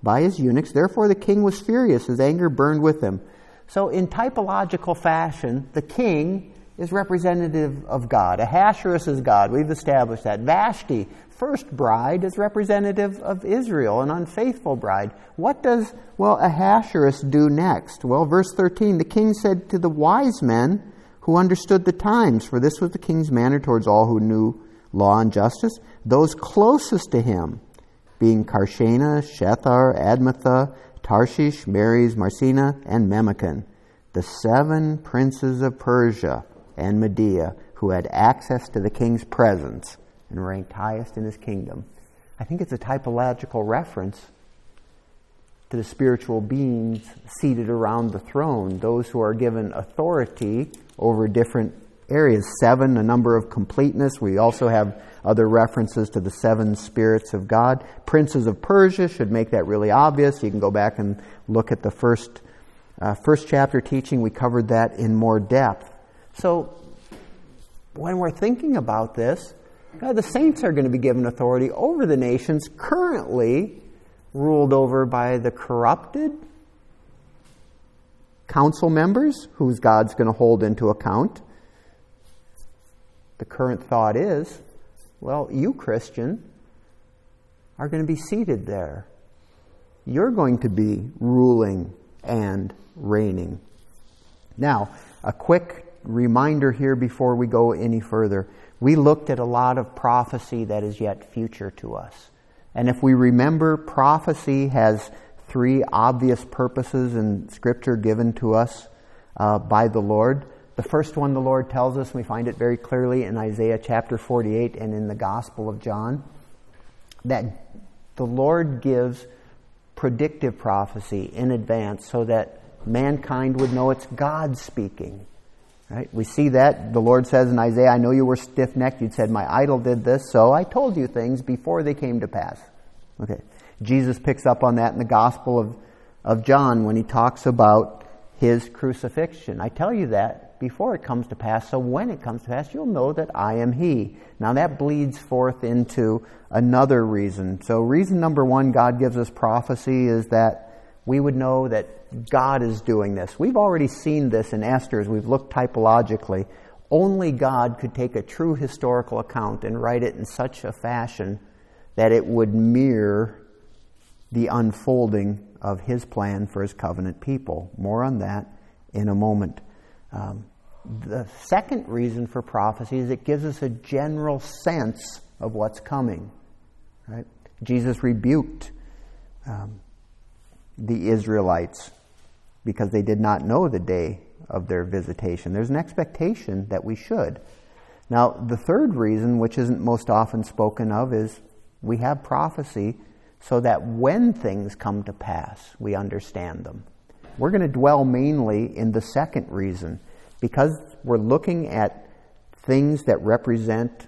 by his eunuchs. Therefore the king was furious. His anger burned with him. So in typological fashion, the king is representative of God. Ahasuerus is God. We've established that. Vashti, first bride, is representative of Israel, an unfaithful bride. What does, well, Ahasuerus do next? Well, verse thirteen, the king said to the wise men who understood the times, for this was the king's manner towards all who knew law and justice, those closest to him, being Karshena, Shethar, Admatha, Tarshish, Meres, Marsena, and Memucan, the seven princes of Persia and Media, who had access to the king's presence and ranked highest in his kingdom. I think it's a typological reference to the spiritual beings seated around the throne, those who are given authority over different areas. Seven, a number of completeness. We also have other references to the seven spirits of God. Princes of Persia should make that really obvious. You can go back and look at the first uh, first chapter teaching. We covered that in more depth. So when we're thinking about this, uh, the saints are going to be given authority over the nations currently ruled over by the corrupted council members, whose God's going to hold into account. The current thought is, well, you, Christian, are going to be seated there. You're going to be ruling and reigning. Now, a quick reminder here before we go any further. We looked at a lot of prophecy that is yet future to us. And if we remember, prophecy has three obvious purposes in Scripture given to us uh, by the Lord. The first one the Lord tells us, we find it very clearly in Isaiah chapter forty-eight and in the Gospel of John, that the Lord gives predictive prophecy in advance so that mankind would know it's God speaking. Right? We see that. The Lord says in Isaiah, I know you were stiff-necked. You said, my idol did this, so I told you things before they came to pass. Okay. Jesus picks up on that in the Gospel of, of John when he talks about his crucifixion. I tell you that before it comes to pass, so when it comes to pass, you'll know that I am he. Now that bleeds forth into another reason. So reason number one God gives us prophecy is that we would know that God is doing this. We've already seen this in Esther as we've looked typologically. Only God could take a true historical account and write it in such a fashion that it would mirror the unfolding of his plan for his covenant people. More on that in a moment. Um, the second reason for prophecy is it gives us a general sense of what's coming. Right? Jesus rebuked um, the Israelites because they did not know the day of their visitation. There's an expectation that we should. Now, the third reason, which isn't most often spoken of, is we have prophecy so that when things come to pass, we understand them. We're going to dwell mainly in the second reason, because we're looking at things that represent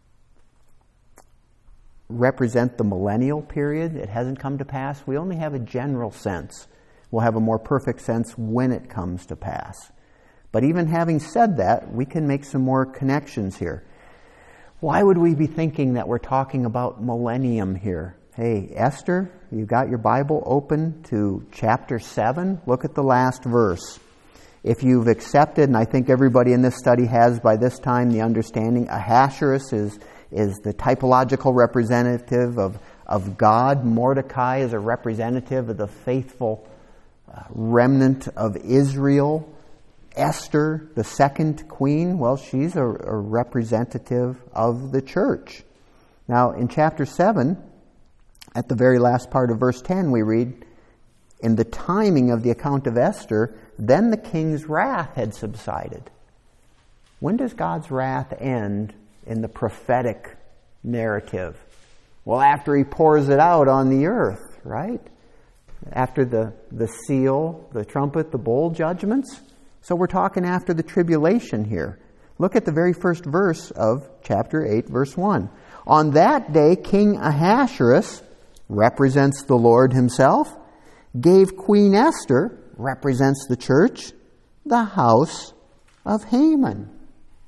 represent the millennial period. It hasn't come to pass. We only have a general sense. We'll have a more perfect sense when it comes to pass. But even having said that, we can make some more connections here. Why would we be thinking that we're talking about millennium here? Hey, Esther, you got your Bible open to chapter seven? Look at the last verse. If you've accepted, and I think everybody in this study has by this time the understanding, Ahasuerus is, is the typological representative of, of God. Mordecai is a representative of the faithful uh, remnant of Israel. Esther, the second queen, well, she's a, a representative of the church. Now, in chapter seven, at the very last part of verse ten, we read, in the timing of the account of Esther, then the king's wrath had subsided. When does God's wrath end in the prophetic narrative? Well, after he pours it out on the earth, right? After the, the seal, the trumpet, the bowl judgments. So we're talking after the tribulation here. Look at the very first verse of chapter eight, verse one. On that day, King Ahasuerus, represents the Lord himself, gave Queen Esther, represents the church, the house of Haman.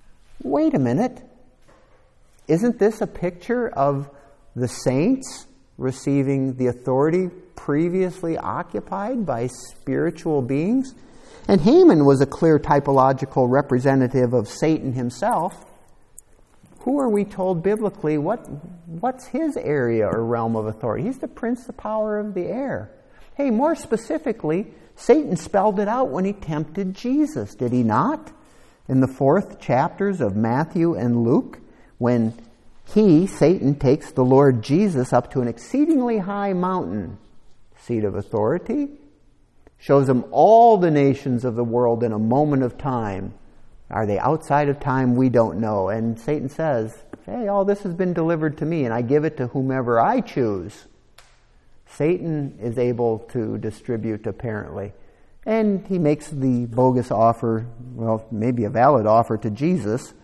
Wait a minute. Isn't this a picture of the saints receiving the authority previously occupied by spiritual beings. And Haman was a clear typological representative of Satan himself. Who are we told biblically, what, what's his area or realm of authority? He's the prince of the power of the air. Hey, more specifically, Satan spelled it out when he tempted Jesus, did he not? In the fourth chapters of Matthew and Luke, when he, Satan, takes the Lord Jesus up to an exceedingly high mountain, seat of authority, shows him all the nations of the world in a moment of time. Are they outside of time? We don't know. And Satan says, hey, all this has been delivered to me, and I give it to whomever I choose. Satan is able to distribute, apparently. And he makes the bogus offer, well, maybe a valid offer to Jesus.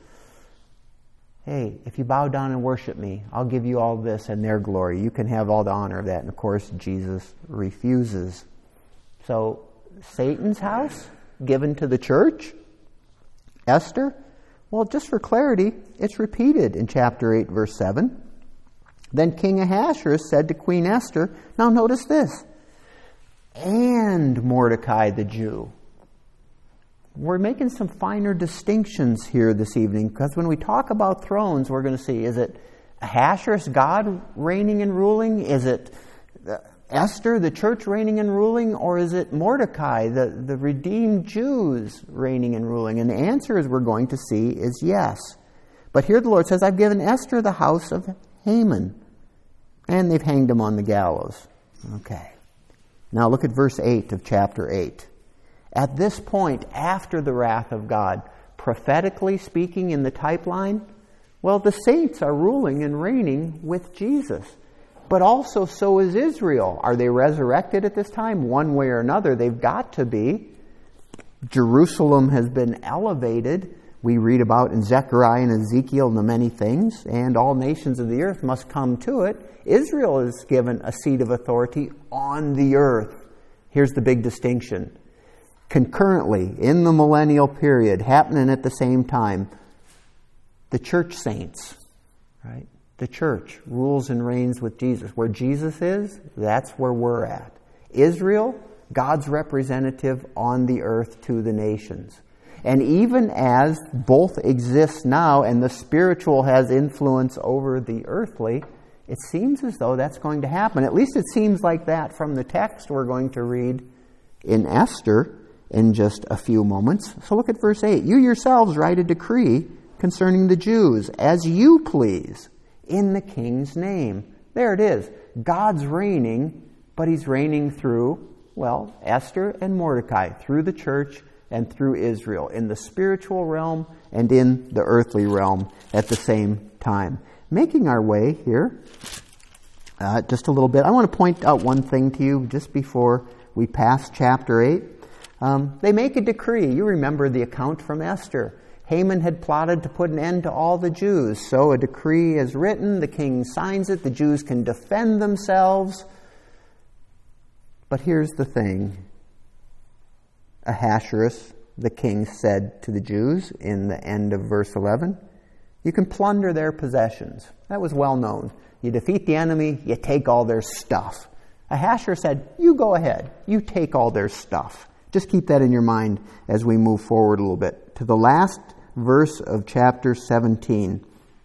Hey, if you bow down and worship me, I'll give you all this and their glory. You can have all the honor of that. And of course, Jesus refuses. So, Satan's house given to the church? Esther? Well, just for clarity, it's repeated in chapter eight, verse seven. Then King Ahasuerus said to Queen Esther, now notice this, and Mordecai the Jew. We're making some finer distinctions here this evening, because when we talk about thrones, we're going to see, is it Ahasuerus, God reigning and ruling? Is it Esther, the church reigning and ruling? Or is it Mordecai, the, the redeemed Jews reigning and ruling? And the answer, as we're going to see, is yes. But here the Lord says, I've given Esther the house of Haman. And they've hanged him on the gallows. Okay. Now look at verse eight of chapter eight. At this point, after the wrath of God, prophetically speaking in the type line, well, the saints are ruling and reigning with Jesus. But also so is Israel. Are they resurrected at this time? One way or another, they've got to be. Jerusalem has been elevated. We read about in Zechariah and Ezekiel the many things, and all nations of the earth must come to it. Israel is given a seat of authority on the earth. Here's the big distinction. Concurrently, in the millennial period, happening at the same time, the church saints, right? The church rules and reigns with Jesus. Where Jesus is, that's where we're at. Israel, God's representative on the earth to the nations. And even as both exist now and the spiritual has influence over the earthly, it seems as though that's going to happen. At least it seems like that from the text we're going to read in Esther in just a few moments. So look at verse eight. You yourselves write a decree concerning the Jews as you please in the king's name. There it is. God's reigning, but he's reigning through, well, Esther and Mordecai, through the church and through Israel, in the spiritual realm and in the earthly realm at the same time. Making our way here, uh, just a little bit, I want to point out one thing to you just before we pass chapter eight. Um, they make a decree. You remember the account from Esther. Haman had plotted to put an end to all the Jews. So a decree is written, the king signs it, the Jews can defend themselves. But here's the thing. Ahasuerus, the king, said to the Jews in the end of verse eleven, you can plunder their possessions. That was well known. You defeat the enemy, you take all their stuff. Ahasuerus said, you go ahead, you take all their stuff. Just keep that in your mind as we move forward a little bit. To the last verse of chapter seventeen.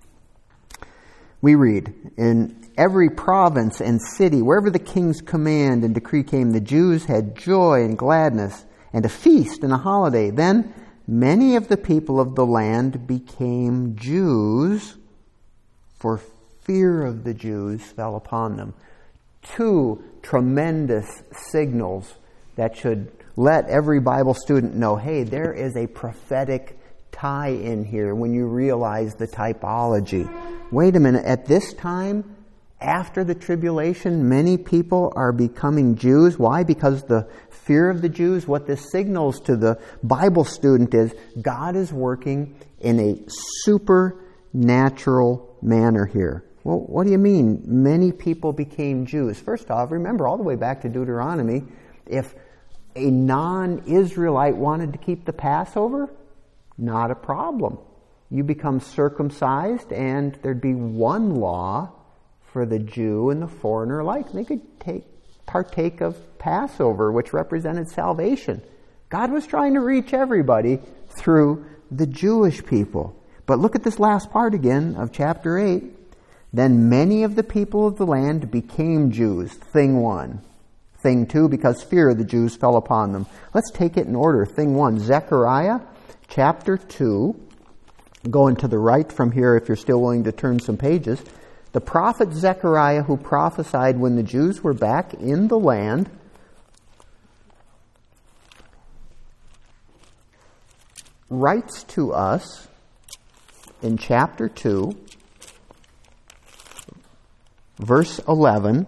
We read, in every province and city, wherever the king's command and decree came, the Jews had joy and gladness and a feast and a holiday. Then many of the people of the land became Jews, for fear of the Jews fell upon them. Two tremendous signals that should let every Bible student know, hey, there is a prophetic tie in here when you realize the typology. Wait a minute, at this time, after the tribulation, many people are becoming Jews. Why? Because the fear of the Jews, what this signals to the Bible student is God is working in a supernatural manner here. Well, what do you mean many people became Jews? First off, remember all the way back to Deuteronomy, if a non-Israelite wanted to keep the Passover, not a problem. You become circumcised and there'd be one law for the Jew and the foreigner alike. They could take partake of Passover, which represented salvation. God was trying to reach everybody through the Jewish people. But look at this last part again of chapter eight. Then many of the people of the land became Jews. Thing one. Thing two, because fear of the Jews fell upon them. Let's take it in order. Thing one, Zechariah chapter two. Going to the right from here if you're still willing to turn some pages. The prophet Zechariah, who prophesied when the Jews were back in the land, writes to us in chapter two, verse eleven.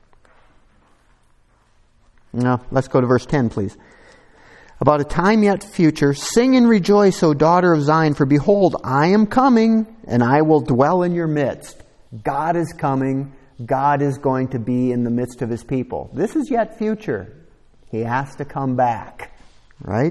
No, let's go to verse ten, please. About a time yet future, sing and rejoice, O daughter of Zion, for behold, I am coming, and I will dwell in your midst. God is coming. God is going to be in the midst of His people. This is yet future. He has to come back, right?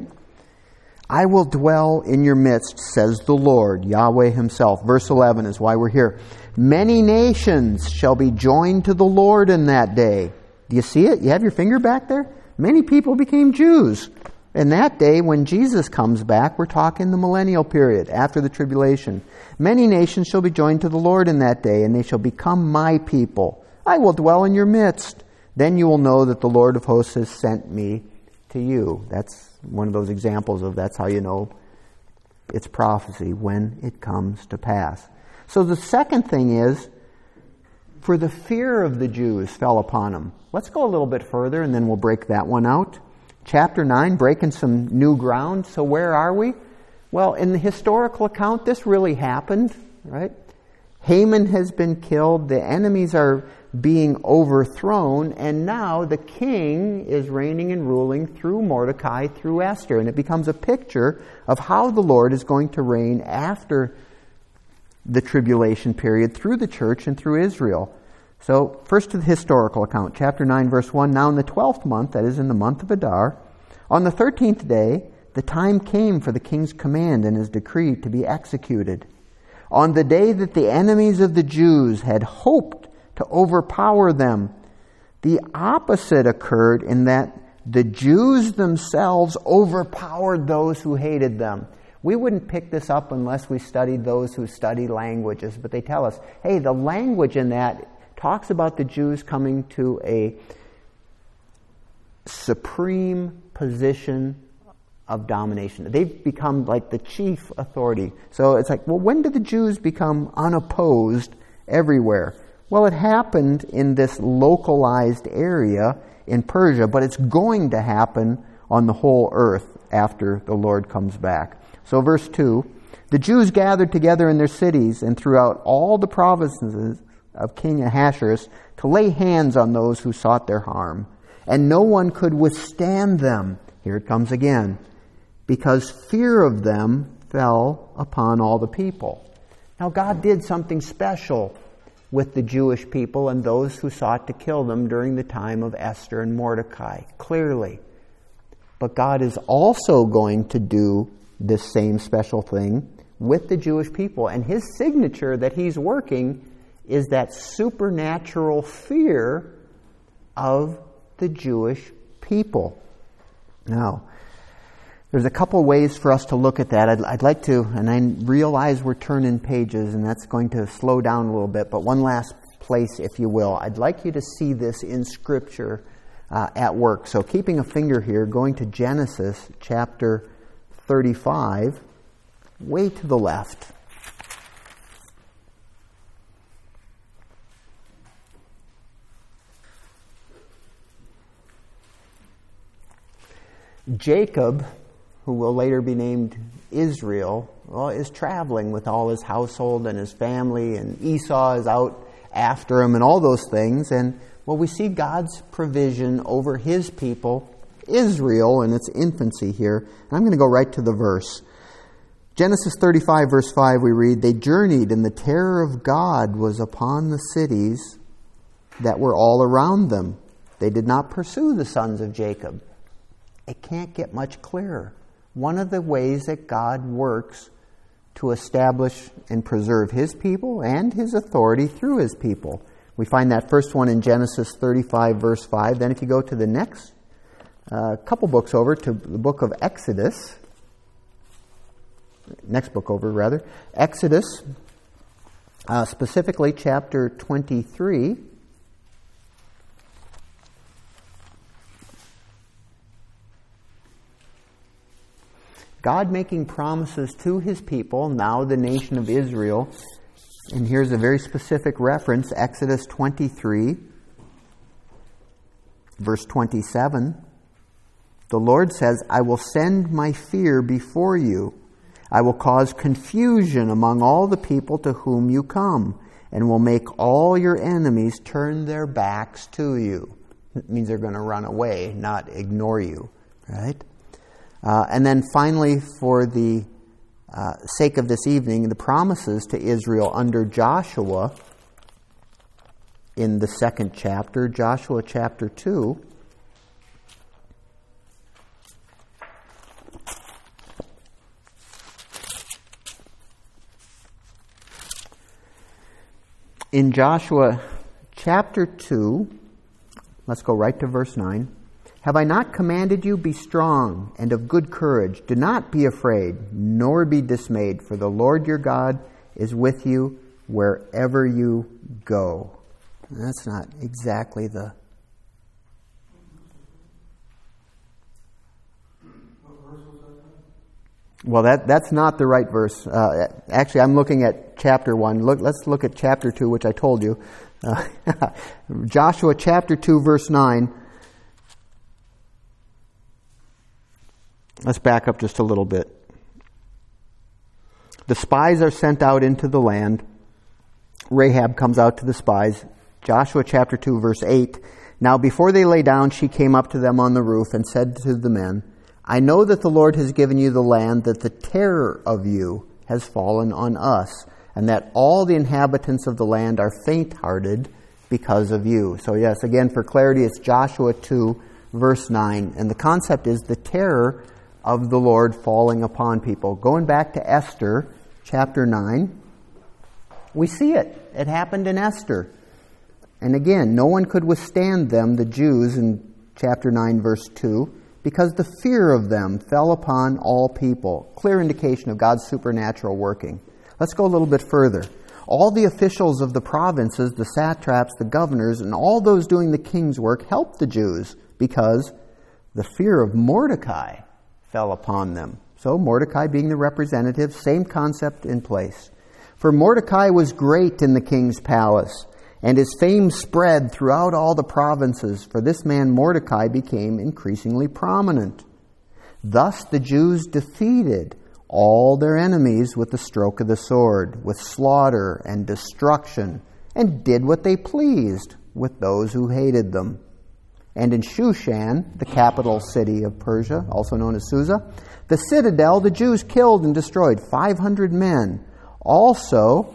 I will dwell in your midst, says the Lord, Yahweh Himself. Verse eleven is why we're here. Many nations shall be joined to the Lord in that day. Do you see it? You have your finger back there? Many people became Jews. In that day, when Jesus comes back, we're talking the millennial period, after the tribulation. Many nations shall be joined to the Lord in that day, and they shall become my people. I will dwell in your midst. Then you will know that the Lord of hosts has sent me to you. That's one of those examples of that's how you know it's prophecy, when it comes to pass. So the second thing is, for the fear of the Jews fell upon them. Let's go a little bit further, and then we'll break that one out. Chapter nine, breaking some new ground. So where are we? Well, in the historical account, this really happened, right? Haman has been killed. The enemies are being overthrown. And now the king is reigning and ruling through Mordecai, through Esther. And it becomes a picture of how the Lord is going to reign after the tribulation period through the church and through Israel. So, first to the historical account, chapter nine, verse one. Now in the twelfth month, that is in the month of Adar, on the thirteenth day, the time came for the king's command and his decree to be executed. On the day that the enemies of the Jews had hoped to overpower them, the opposite occurred in that the Jews themselves overpowered those who hated them. We wouldn't pick this up unless we studied those who study languages, but they tell us, hey, the language in that talks about the Jews coming to a supreme position of domination. They've become like the chief authority. So it's like, well, when did the Jews become unopposed everywhere? Well, it happened in this localized area in Persia, but it's going to happen on the whole earth after the Lord comes back. So verse two, the Jews gathered together in their cities and throughout all the provinces of King Ahasuerus to lay hands on those who sought their harm. And no one could withstand them. Here it comes again. Because fear of them fell upon all the people. Now God did something special with the Jewish people and those who sought to kill them during the time of Esther and Mordecai, clearly. But God is also going to do this same special thing with the Jewish people. And His signature that He's working is that supernatural fear of the Jewish people. Now, there's a couple ways for us to look at that. I'd, I'd like to, and I realize we're turning pages, and that's going to slow down a little bit, but one last place, if you will. I'd like you to see this in Scripture uh, at work. So keeping a finger here, going to Genesis chapter thirty-five, way to the left. Jacob, who will later be named Israel, well, is traveling with all his household and his family, and Esau is out after him and all those things. And, well, we see God's provision over His people, Israel, in its infancy here. And I'm going to go right to the verse. Genesis thirty-five, verse five, we read, they journeyed, and the terror of God was upon the cities that were all around them. They did not pursue the sons of Jacob. It can't get much clearer. One of the ways that God works to establish and preserve His people and His authority through His people. We find that first one in Genesis thirty-five, verse five. Then if you go to the next uh, couple books over, to the book of Exodus, next book over, rather, Exodus, uh, specifically chapter twenty-three. God making promises to his people, now the nation of Israel. And here's a very specific reference, Exodus twenty-three, verse twenty-seven. The Lord says, I will send my fear before you. I will cause confusion among all the people to whom you come, and will make all your enemies turn their backs to you. It means they're going to run away, not ignore you, right? Uh, and then finally, for the uh, sake of this evening, the promises to Israel under Joshua in the second chapter, Joshua chapter two. In Joshua chapter two, let's go right to verse nine. Have I not commanded you, be strong and of good courage? Do not be afraid, nor be dismayed, for the Lord your God is with you wherever you go. That's not exactly the... Well, that that's not the right verse. Uh, actually, I'm looking at chapter one. Look, let's look at chapter two, which I told you. Uh, Joshua chapter two, verse nine. Let's back up just a little bit. The spies are sent out into the land. Rahab comes out to the spies. Joshua chapter two, verse eight. Now before they lay down, she came up to them on the roof and said to the men, I know that the Lord has given you the land, that the terror of you has fallen on us, and that all the inhabitants of the land are faint-hearted because of you. So yes, again, for clarity, it's Joshua two, verse nine. And the concept is the terror of the Lord falling upon people. Going back to Esther, chapter nine, we see it. It happened in Esther. And again, no one could withstand them, the Jews, in chapter nine, verse two, because the fear of them fell upon all people. Clear indication of God's supernatural working. Let's go a little bit further. All the officials of the provinces, the satraps, the governors, and all those doing the king's work helped the Jews because the fear of Mordecai fell upon them. So Mordecai being the representative, same concept in place. For Mordecai was great in the king's palace, and his fame spread throughout all the provinces. For this man Mordecai became increasingly prominent. Thus the Jews defeated all their enemies with the stroke of the sword, with slaughter and destruction, and did what they pleased with those who hated them. And in Shushan, the capital city of Persia, also known as Susa, the citadel, the Jews killed and destroyed five hundred men. Also,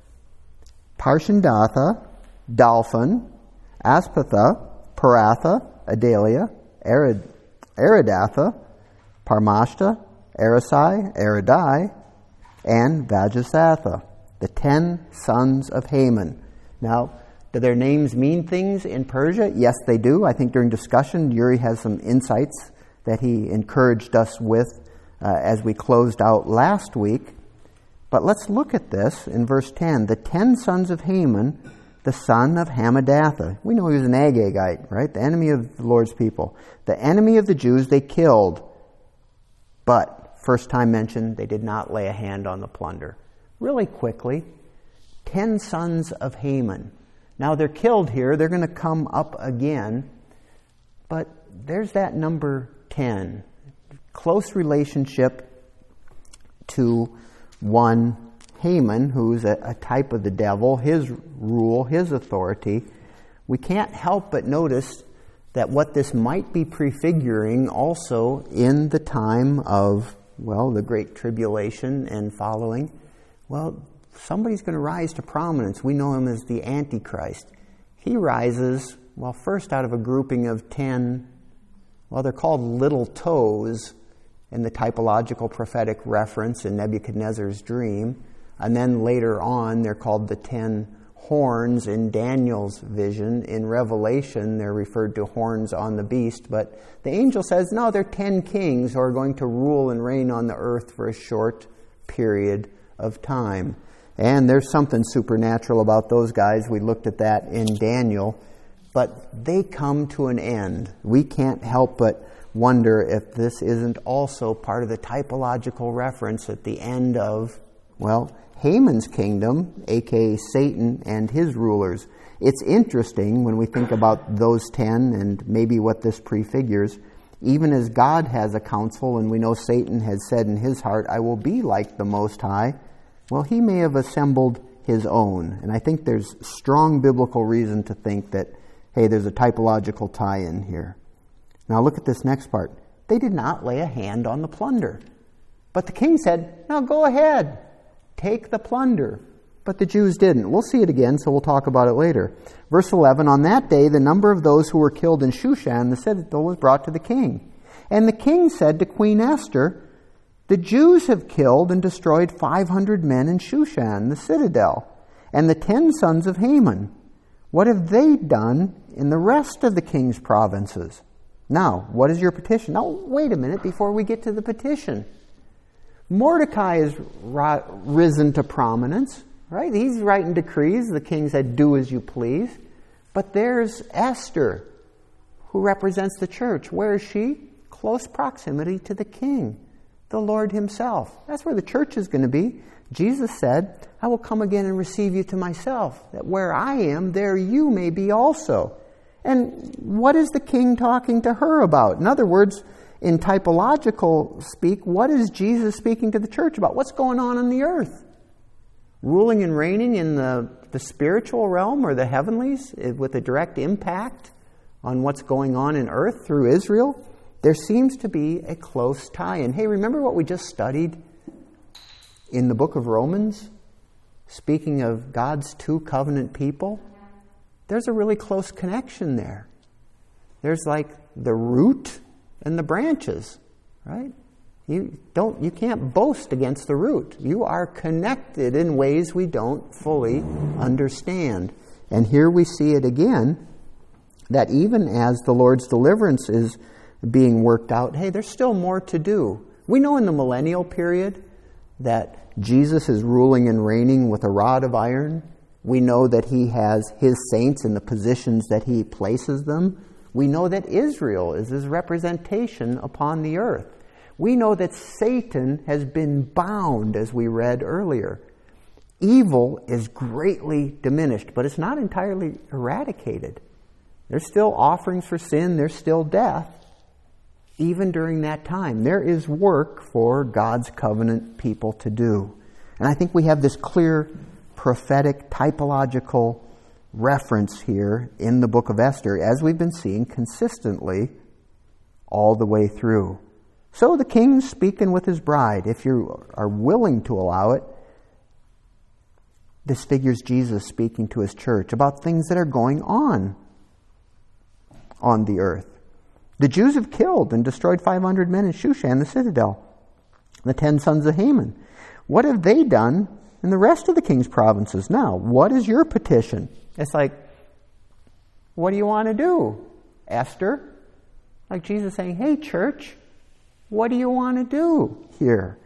Parshandatha, Dalphon, Aspatha, Paratha, Adalia, Arad, Aradatha, Parmashta, Arasai, Aradai, and Vajasatha, the ten sons of Haman. Now, do their names mean things in Persia? Yes, they do. I think during discussion, Yuri has some insights that he encouraged us with uh, as we closed out last week. But let's look at this in verse ten. The ten sons of Haman, the son of Hammedatha. We know he was an Agagite, right? The enemy of the Lord's people. The enemy of the Jews they killed. But, first time mentioned, they did not lay a hand on the plunder. Really quickly, ten sons of Haman. Now they're killed here. They're going to come up again. But there's that number ten. Close relationship to one Haman, who's a, a type of the devil, his rule, his authority. We can't help but notice that what this might be prefiguring also in the time of, well, the Great Tribulation and following, well, somebody's going to rise to prominence. We know him as the Antichrist. He rises, well, first out of a grouping of ten, well, they're called little toes in the typological prophetic reference in Nebuchadnezzar's dream. And then later on, they're called the ten horns in Daniel's vision. In Revelation, they're referred to horns on the beast, but the angel says, no, they're ten kings who are going to rule and reign on the earth for a short period of time. And there's something supernatural about those guys. We looked at that in Daniel. But they come to an end. We can't help but wonder if this isn't also part of the typological reference at the end of, well, Haman's kingdom, aka Satan and his rulers. It's interesting when we think about those ten and maybe what this prefigures. Even as God has a counsel, and we know Satan has said in his heart, I will be like the Most High, well, he may have assembled his own. And I think there's strong biblical reason to think that, hey, there's a typological tie-in here. Now look at this next part. They did not lay a hand on the plunder. But the king said, now go ahead, take the plunder. But the Jews didn't. We'll see it again, so we'll talk about it later. Verse eleven, on that day, the number of those who were killed in Shushan, the citadel, was brought to the king. And the king said to Queen Esther, the Jews have killed and destroyed five hundred men in Shushan, the citadel, and the ten sons of Haman. What have they done in the rest of the king's provinces? Now, what is your petition? Now, wait a minute before we get to the petition. Mordecai is ri- risen to prominence, right? He's writing decrees. The king said, do as you please. But there's Esther, who represents the church. Where is she? Close proximity to the king, the Lord himself. That's where the church is going to be. Jesus said, I will come again and receive you to myself, that where I am, there you may be also. And what is the king talking to her about? In other words, in typological speak, what is Jesus speaking to the church about? What's going on on the earth? Ruling and reigning in the, the spiritual realm or the heavenlies with a direct impact on what's going on in earth through Israel? There seems to be a close tie-in. Hey, remember what we just studied in the book of Romans? Speaking of God's two covenant people, there's a really close connection there. There's like the root and the branches, right? You don't, you can't boast against the root. You are connected in ways we don't fully understand. And here we see it again, that even as the Lord's deliverance is being worked out, hey, there's still more to do. We know in the millennial period that Jesus is ruling and reigning with a rod of iron. We know that he has his saints in the positions that he places them. We know that Israel is his representation upon the earth. We know that Satan has been bound, as we read earlier. Evil is greatly diminished, but it's not entirely eradicated. There's still offerings for sin. There's still death. Even during that time, there is work for God's covenant people to do. And I think we have this clear prophetic, typological reference here in the book of Esther, as we've been seeing consistently all the way through. So the king's speaking with his bride. If you are willing to allow it, this figures Jesus speaking to his church about things that are going on on the earth. The Jews have killed and destroyed five hundred men in Shushan, the citadel, the ten sons of Haman. What have they done in the rest of the king's provinces? Now, what is your petition? It's like, what do you want to do, Esther? Like Jesus saying, hey, church, what do you want to do here?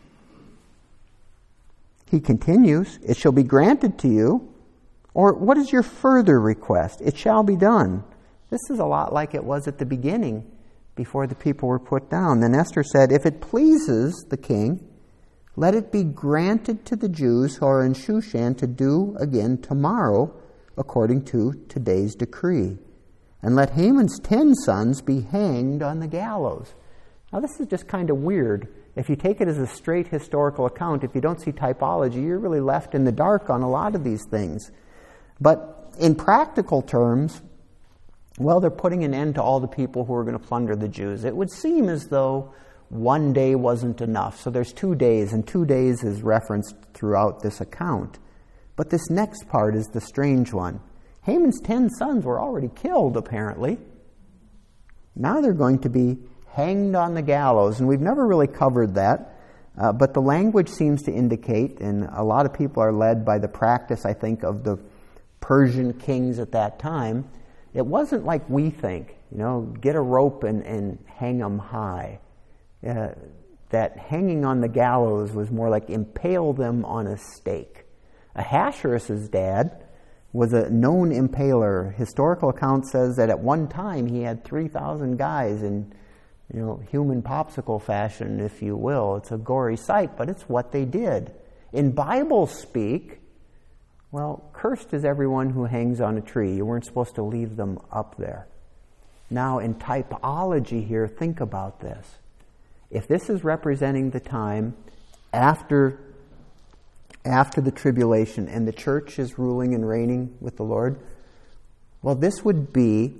He continues, it shall be granted to you. Or what is your further request? It shall be done. This is a lot like it was at the beginning, before the people were put down. Then Esther said, if it pleases the king, let it be granted to the Jews who are in Shushan to do again tomorrow, according to today's decree. And let Haman's ten sons be hanged on the gallows. Now this is just kind of weird. If you take it as a straight historical account, if you don't see typology, you're really left in the dark on a lot of these things. But in practical terms, well, they're putting an end to all the people who are going to plunder the Jews. It would seem as though one day wasn't enough. So there's two days, and two days is referenced throughout this account. But this next part is the strange one. Haman's ten sons were already killed, apparently. Now they're going to be hanged on the gallows, and we've never really covered that. Uh, but the language seems to indicate, and a lot of people are led by the practice, I think, of the Persian kings at that time, it wasn't like we think, you know, get a rope and, and hang them high. Uh, that hanging on the gallows was more like impale them on a stake. Ahasuerus' dad was a known impaler. Historical account says that at one time he had three thousand guys in, you know, human popsicle fashion, if you will. It's a gory sight, but it's what they did. In Bible speak, well, cursed is everyone who hangs on a tree. You weren't supposed to leave them up there. Now, in typology here, think about this. If this is representing the time after, after the tribulation and the church is ruling and reigning with the Lord, well, this would be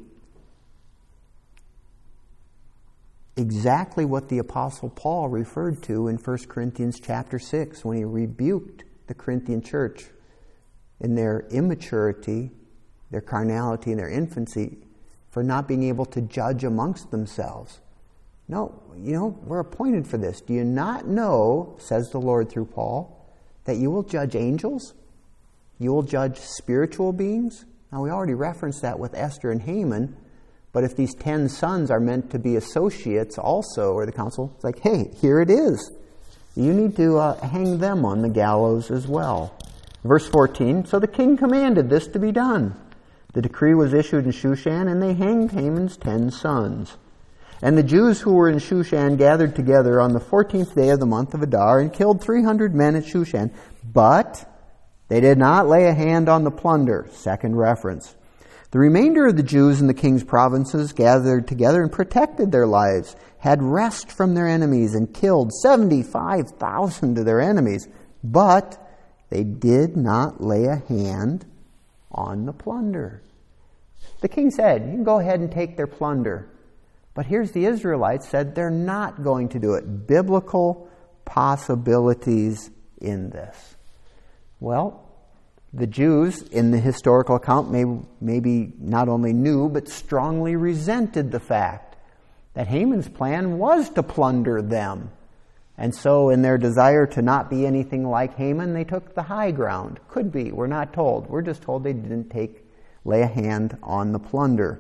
exactly what the Apostle Paul referred to in First Corinthians chapter six when he rebuked the Corinthian church in their immaturity, their carnality, and their infancy for not being able to judge amongst themselves. No, you know, we're appointed for this. Do you not know, says the Lord through Paul, that you will judge angels? You will judge spiritual beings? Now, we already referenced that with Esther and Haman, but if these ten sons are meant to be associates also, or the council, it's like, hey, here it is. You need to uh, hang them on the gallows as well. Verse fourteen, so the king commanded this to be done. The decree was issued in Shushan, and they hanged Haman's ten sons. And the Jews who were in Shushan gathered together on the fourteenth day of the month of Adar and killed three hundred men at Shushan. But they did not lay a hand on the plunder. Second reference. The remainder of the Jews in the king's provinces gathered together and protected their lives, had rest from their enemies, and killed seventy-five thousand of their enemies. But they did not lay a hand on the plunder. The king said, you can go ahead and take their plunder. But here's the Israelites said they're not going to do it. Biblical possibilities in this. Well, the Jews in the historical account may, maybe not only knew, but strongly resented the fact that Haman's plan was to plunder them. And so in their desire to not be anything like Haman, they took the high ground. Could be, we're not told. We're just told they didn't take, lay a hand on the plunder.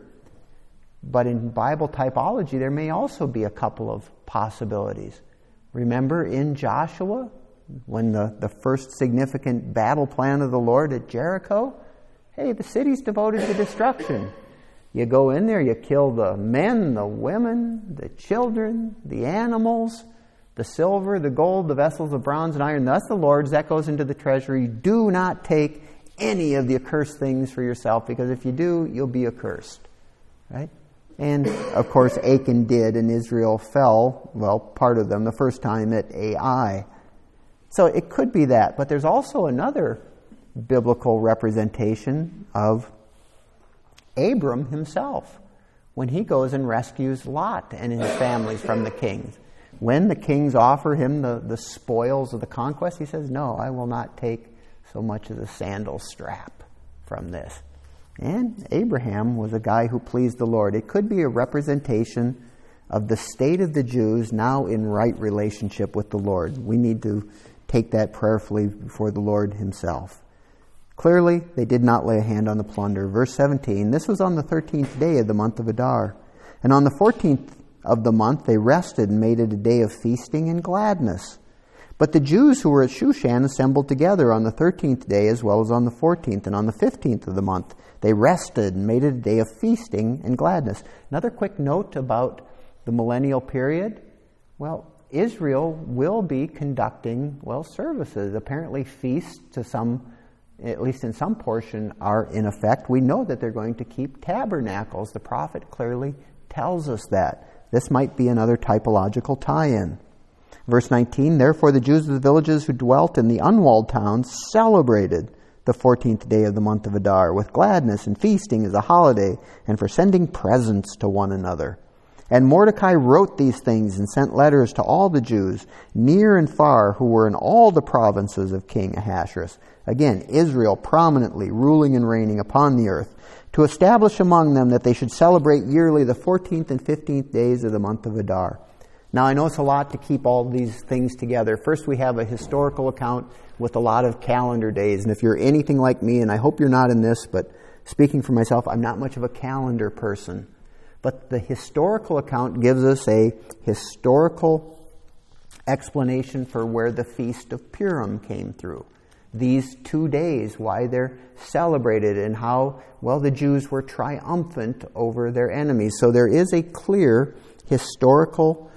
But in Bible typology, there may also be a couple of possibilities. Remember in Joshua, when the, the first significant battle plan of the Lord at Jericho, hey, the city's devoted to destruction. You go in there, you kill the men, the women, the children, the animals, the silver, the gold, the vessels of bronze and iron. That's the Lord's. That goes into the treasury. Do not take any of the accursed things for yourself, because if you do, you'll be accursed. Right? And, of course, Achan did, and Israel fell, well, part of them, the first time at Ai. So it could be that. But there's also another biblical representation of Abram himself, when he goes and rescues Lot and his families from the kings. When the kings offer him the, the spoils of the conquest, he says, no, I will not take so much as a sandal strap from this. And Abraham was a guy who pleased the Lord. It could be a representation of the state of the Jews now in right relationship with the Lord. We need to take that prayerfully before the Lord himself. Clearly, they did not lay a hand on the plunder. Verse seventeen, this was on the thirteenth day of the month of Adar. And on the fourteenth of the month they rested and made it a day of feasting and gladness. But the Jews who were at Shushan assembled together on the thirteenth day as well as on the fourteenth. And on the fifteenth of the month they rested and made it a day of feasting and gladness. Another quick note about the millennial period. Well, Israel will be conducting, well, services. Apparently feasts to some, at least in some portion, are in effect. We know that they're going to keep tabernacles. The prophet clearly tells us that. This might be another typological tie-in. Verse nineteen, therefore the Jews of the villages who dwelt in the unwalled towns celebrated the fourteenth day of the month of Adar with gladness and feasting as a holiday, and for sending presents to one another. And Mordecai wrote these things and sent letters to all the Jews, near and far, who were in all the provinces of King Ahasuerus. Again, Israel prominently ruling and reigning upon the earth, to establish among them that they should celebrate yearly the fourteenth and fifteenth days of the month of Adar. Now, I know it's a lot to keep all these things together. First, we have a historical account with a lot of calendar days. And if you're anything like me, and I hope you're not in this, but speaking for myself, I'm not much of a calendar person. But the historical account gives us a historical explanation for where the Feast of Purim came through. These two days, why they're celebrated, and how, well, the Jews were triumphant over their enemies. So there is a clear historical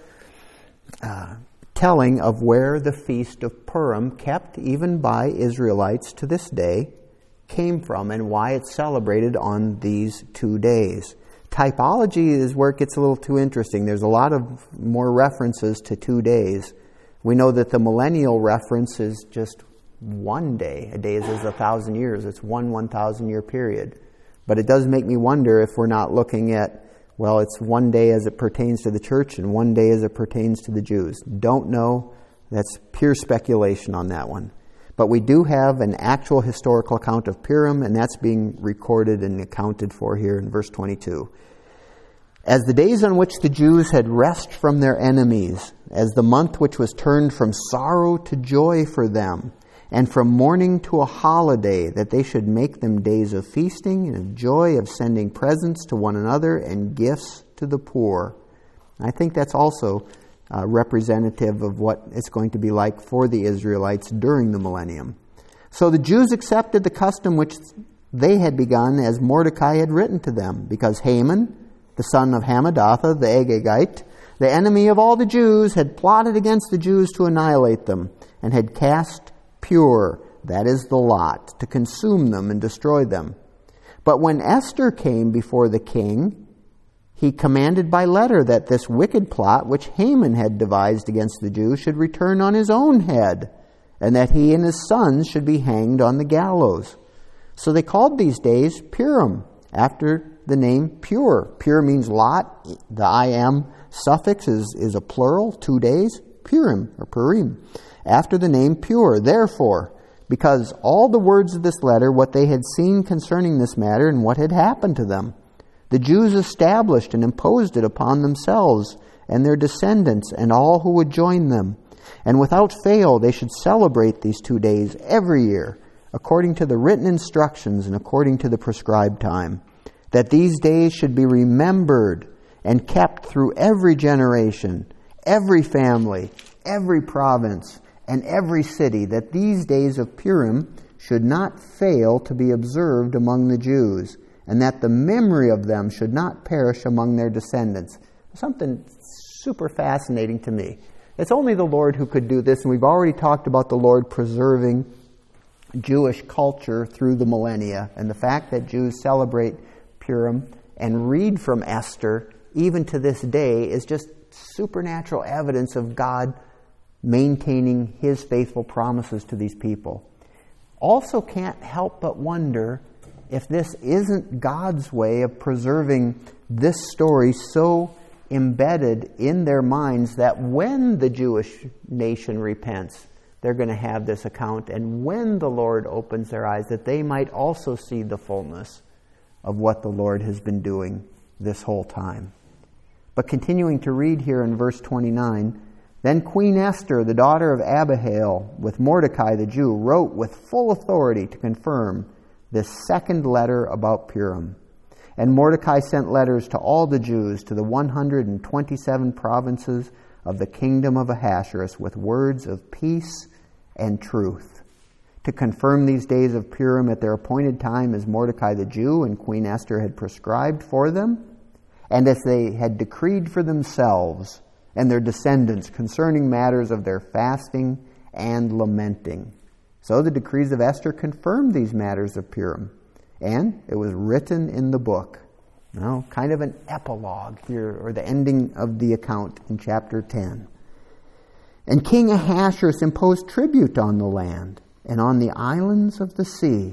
uh, telling of where the Feast of Purim, kept even by Israelites to this day, came from and why it's celebrated on these two days. Typology is where it gets a little too interesting. There's a lot of more references to two days. We know that the millennial reference is just one day. A day is a thousand years. It's one one thousand year period. But it does make me wonder if we're not looking at, well, it's one day as it pertains to the church and one day as it pertains to the Jews. Don't know. That's pure speculation on that one. But we do have an actual historical account of Purim, and that's being recorded and accounted for here in verse twenty-two. As the days on which the Jews had rest from their enemies, as the month which was turned from sorrow to joy for them, and from mourning to a holiday, that they should make them days of feasting and of joy, of sending presents to one another and gifts to the poor. I think that's also uh, representative of what it's going to be like for the Israelites during the millennium. So the Jews accepted the custom which they had begun, as Mordecai had written to them, because Haman, the son of Hammedatha, the Agagite, the enemy of all the Jews, had plotted against the Jews to annihilate them, and had cast pure, that is the lot, to consume them and destroy them. But when Esther came before the king, he commanded by letter that this wicked plot which Haman had devised against the Jews should return on his own head, and that he and his sons should be hanged on the gallows. So they called these days Purim, after the name pure. Pure means lot. The I am suffix is, is a plural, two days. Purim, or Purim, after the name pure. Therefore, because all the words of this letter, what they had seen concerning this matter and what had happened to them, the Jews established and imposed it upon themselves and their descendants and all who would join them. And without fail they should celebrate these two days every year, according to the written instructions and according to the prescribed time, that these days should be remembered and kept through every generation, every family, every province, and every city, that these days of Purim should not fail to be observed among the Jews, and that the memory of them should not perish among their descendants. Something super fascinating to me. It's only the Lord who could do this, and we've already talked about the Lord preserving Jewish culture through the millennia, and the fact that Jews celebrate Purim and read from Esther even to this day is just supernatural evidence of God maintaining His faithful promises to these people. Also can't help but wonder if this isn't God's way of preserving this story so embedded in their minds that when the Jewish nation repents, they're going to have this account, and when the Lord opens their eyes, that they might also see the fullness of what the Lord has been doing this whole time. But continuing to read here in verse twenty-nine, then Queen Esther, the daughter of Abihail, with Mordecai the Jew, wrote with full authority to confirm this second letter about Purim. And Mordecai sent letters to all the Jews, to the one hundred twenty-seven provinces of the kingdom of Ahasuerus, with words of peace and truth, to confirm these days of Purim at their appointed time, as Mordecai the Jew and Queen Esther had prescribed for them, and as they had decreed for themselves and their descendants concerning matters of their fasting and lamenting. So the decrees of Esther confirmed these matters of Purim, and it was written in the book. Now, kind of an epilogue here, or the ending of the account in chapter ten. And King Ahasuerus imposed tribute on the land and on the islands of the sea.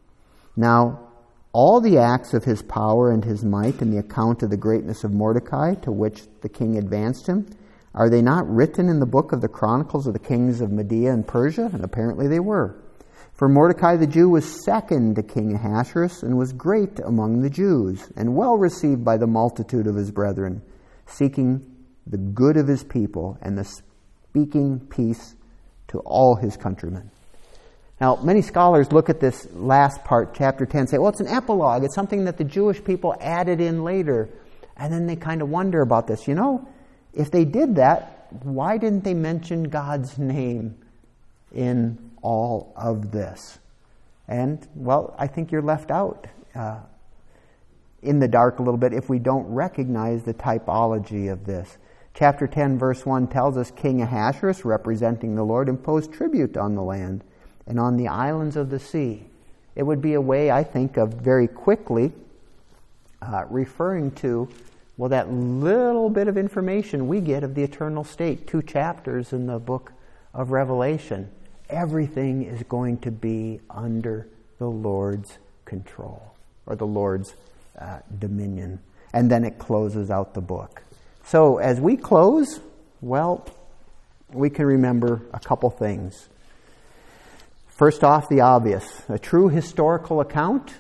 Now, all the acts of his power and his might, and the account of the greatness of Mordecai, to which the king advanced him, are they not written in the book of the Chronicles of the kings of Media and Persia? And apparently they were. For Mordecai the Jew was second to King Ahasuerus, and was great among the Jews, and well received by the multitude of his brethren, seeking the good of his people, and the speaking peace to all his countrymen. Now, many scholars look at this last part, chapter ten, and say, well, it's an epilogue. It's something that the Jewish people added in later. And then they kind of wonder about this. You know, if they did that, why didn't they mention God's name in all of this? And, well, I think you're left out uh, in the dark a little bit if we don't recognize the typology of this. Chapter ten, verse one tells us King Ahasuerus, representing the Lord, imposed tribute on the land and on the islands of the sea. It would be a way, I think, of very quickly uh, referring to, well, that little bit of information we get of the eternal state, two chapters in the book of Revelation. Everything is going to be under the Lord's control, or the Lord's uh, dominion. And then it closes out the book. So as we close, well, we can remember a couple things. First off, the obvious. A true historical account.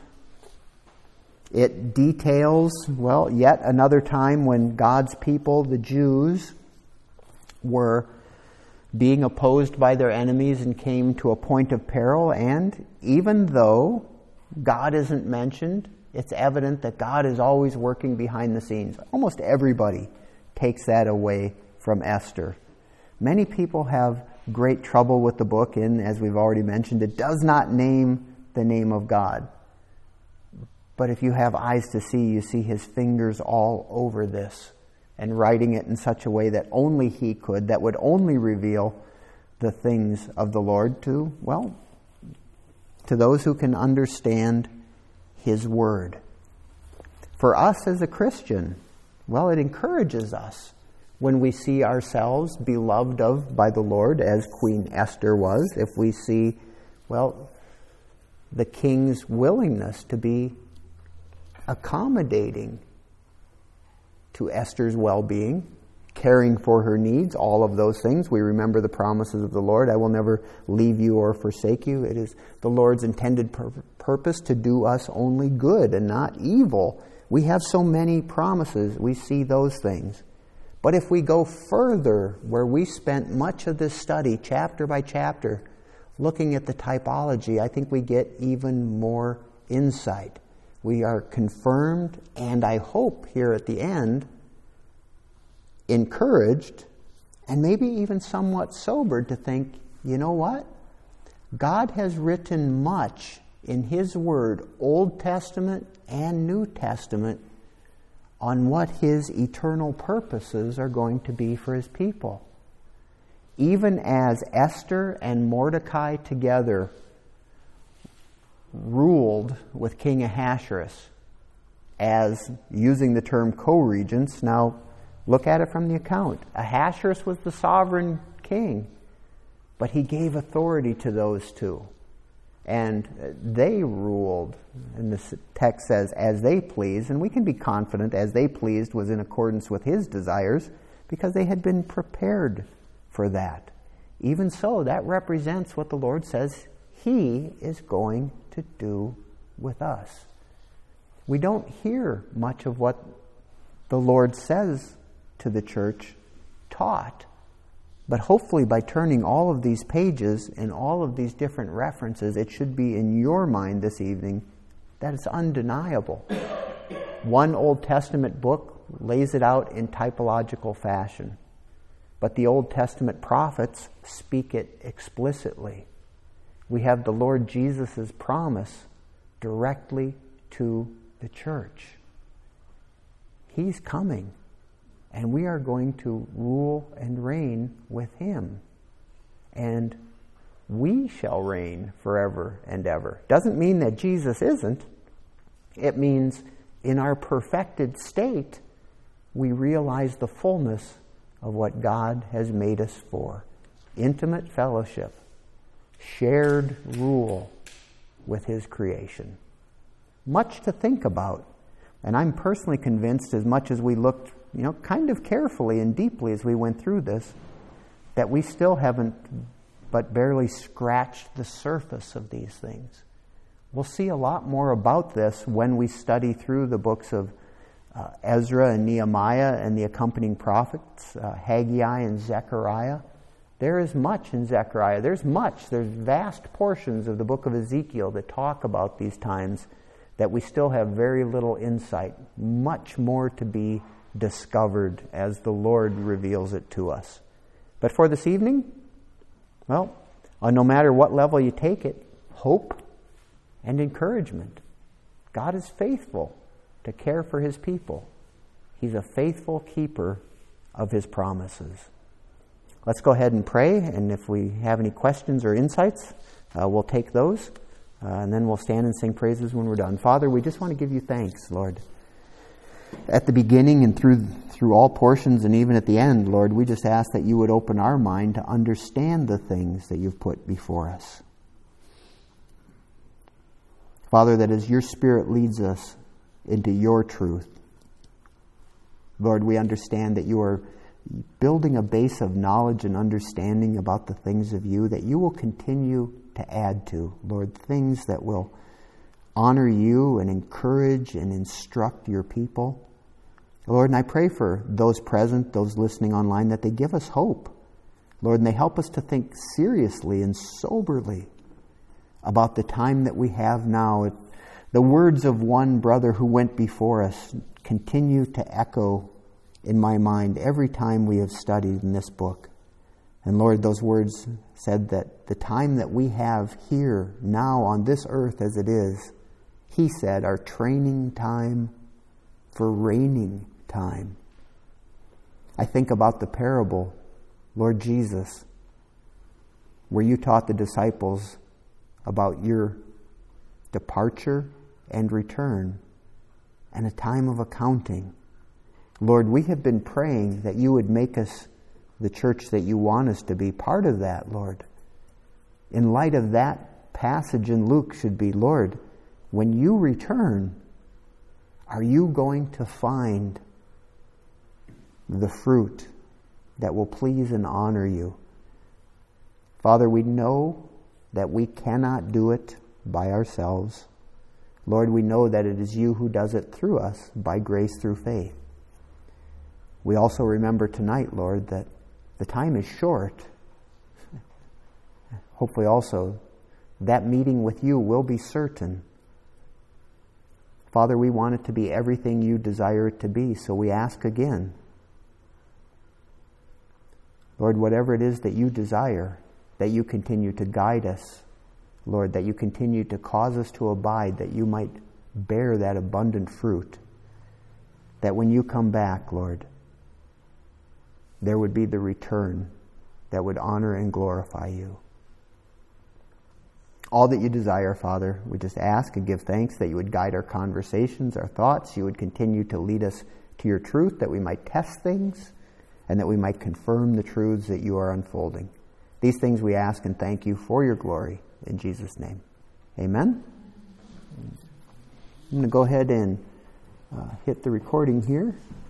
It details, well, yet another time when God's people, the Jews, were being opposed by their enemies and came to a point of peril. And even though God isn't mentioned, it's evident that God is always working behind the scenes. Almost everybody takes that away from Esther. Many people have great trouble with the book, and as we've already mentioned, it does not name the name of God. But if you have eyes to see, you see his fingers all over this, and writing it in such a way that only he could, that would only reveal the things of the Lord to, well, to those who can understand his word. For us as a Christian, well, it encourages us when we see ourselves beloved of by the Lord, as Queen Esther was, if we see, well, the king's willingness to be accommodating to Esther's well-being, caring for her needs, all of those things. We remember the promises of the Lord. I will never leave you or forsake you. It is the Lord's intended pur- purpose to do us only good and not evil. We have so many promises. We see those things. But if we go further, where we spent much of this study, chapter by chapter, looking at the typology, I think we get even more insight. We are confirmed, and I hope here at the end, encouraged, and maybe even somewhat sobered to think, you know what? God has written much in his word, Old Testament and New Testament, on what his eternal purposes are going to be for his people. Even as Esther and Mordecai together ruled with King Ahasuerus as, using the term co-regents, now look at it from the account. Ahasuerus was the sovereign king, but he gave authority to those two. And they ruled, and the text says, as they pleased, and we can be confident as they pleased was in accordance with his desires because they had been prepared for that. Even so, that represents what the Lord says he is going to do with us. We don't hear much of what the Lord says to the church taught. But hopefully by turning all of these pages and all of these different references, it should be in your mind this evening that it's undeniable. One Old Testament book lays it out in typological fashion, but the Old Testament prophets speak it explicitly. We have the Lord Jesus' promise directly to the church. He's coming. And we are going to rule and reign with him. And we shall reign forever and ever. Doesn't mean that Jesus isn't. It means in our perfected state, we realize the fullness of what God has made us for. Intimate fellowship, shared rule with his creation. Much to think about. And I'm personally convinced, as much as we looked, you know, kind of carefully and deeply as we went through this, that we still haven't but barely scratched the surface of these things. We'll see a lot more about this when we study through the books of uh, uh, Ezra and Nehemiah and the accompanying prophets, uh, Haggai and Zechariah. There is much in Zechariah. There's much. There's vast portions of the book of Ezekiel that talk about these times that we still have very little insight. Much more to be discovered as the Lord reveals it to us. But for this evening, well, on no matter what level you take it, hope and encouragement. God is faithful to care for His people. He's a faithful keeper of His promises. Let's go ahead and pray, and if we have any questions or insights, uh, we'll take those, uh, and then we'll stand and sing praises when we're done. Father, we just want to give you thanks, Lord. At the beginning and through through all portions and even at the end, Lord, we just ask that you would open our mind to understand the things that you've put before us. Father, that as your Spirit leads us into your truth, Lord, we understand that you are building a base of knowledge and understanding about the things of you that you will continue to add to, Lord, things that will honor you and encourage and instruct your people. Lord, and I pray for those present, those listening online, that they give us hope, Lord, and they help us to think seriously and soberly about the time that we have now. The words of one brother who went before us continue to echo in my mind every time we have studied in this book. And Lord, those words said that the time that we have here now on this earth as it is, he said, our training time for reigning time. I think about the parable, Lord Jesus, where you taught the disciples about your departure and return and a time of accounting. Lord, we have been praying that you would make us the church that you want us to be. Part of that, Lord, in light of that passage in Luke should be, Lord, when you return, are you going to find the fruit that will please and honor you? Father, we know that we cannot do it by ourselves. Lord, we know that it is you who does it through us by grace through faith. We also remember tonight, Lord, that the time is short. Hopefully also that meeting with you will be certain. Father, we want it to be everything you desire it to be, so we ask again, Lord, whatever it is that you desire, that you continue to guide us, Lord, that you continue to cause us to abide, that you might bear that abundant fruit, that when you come back, Lord, there would be the return that would honor and glorify you. All that you desire, Father, we just ask and give thanks that you would guide our conversations, our thoughts. You would continue to lead us to your truth, that we might test things and that we might confirm the truths that you are unfolding. These things we ask and thank you for your glory. In Jesus' name. Amen. I'm going to go ahead and uh, hit the recording here.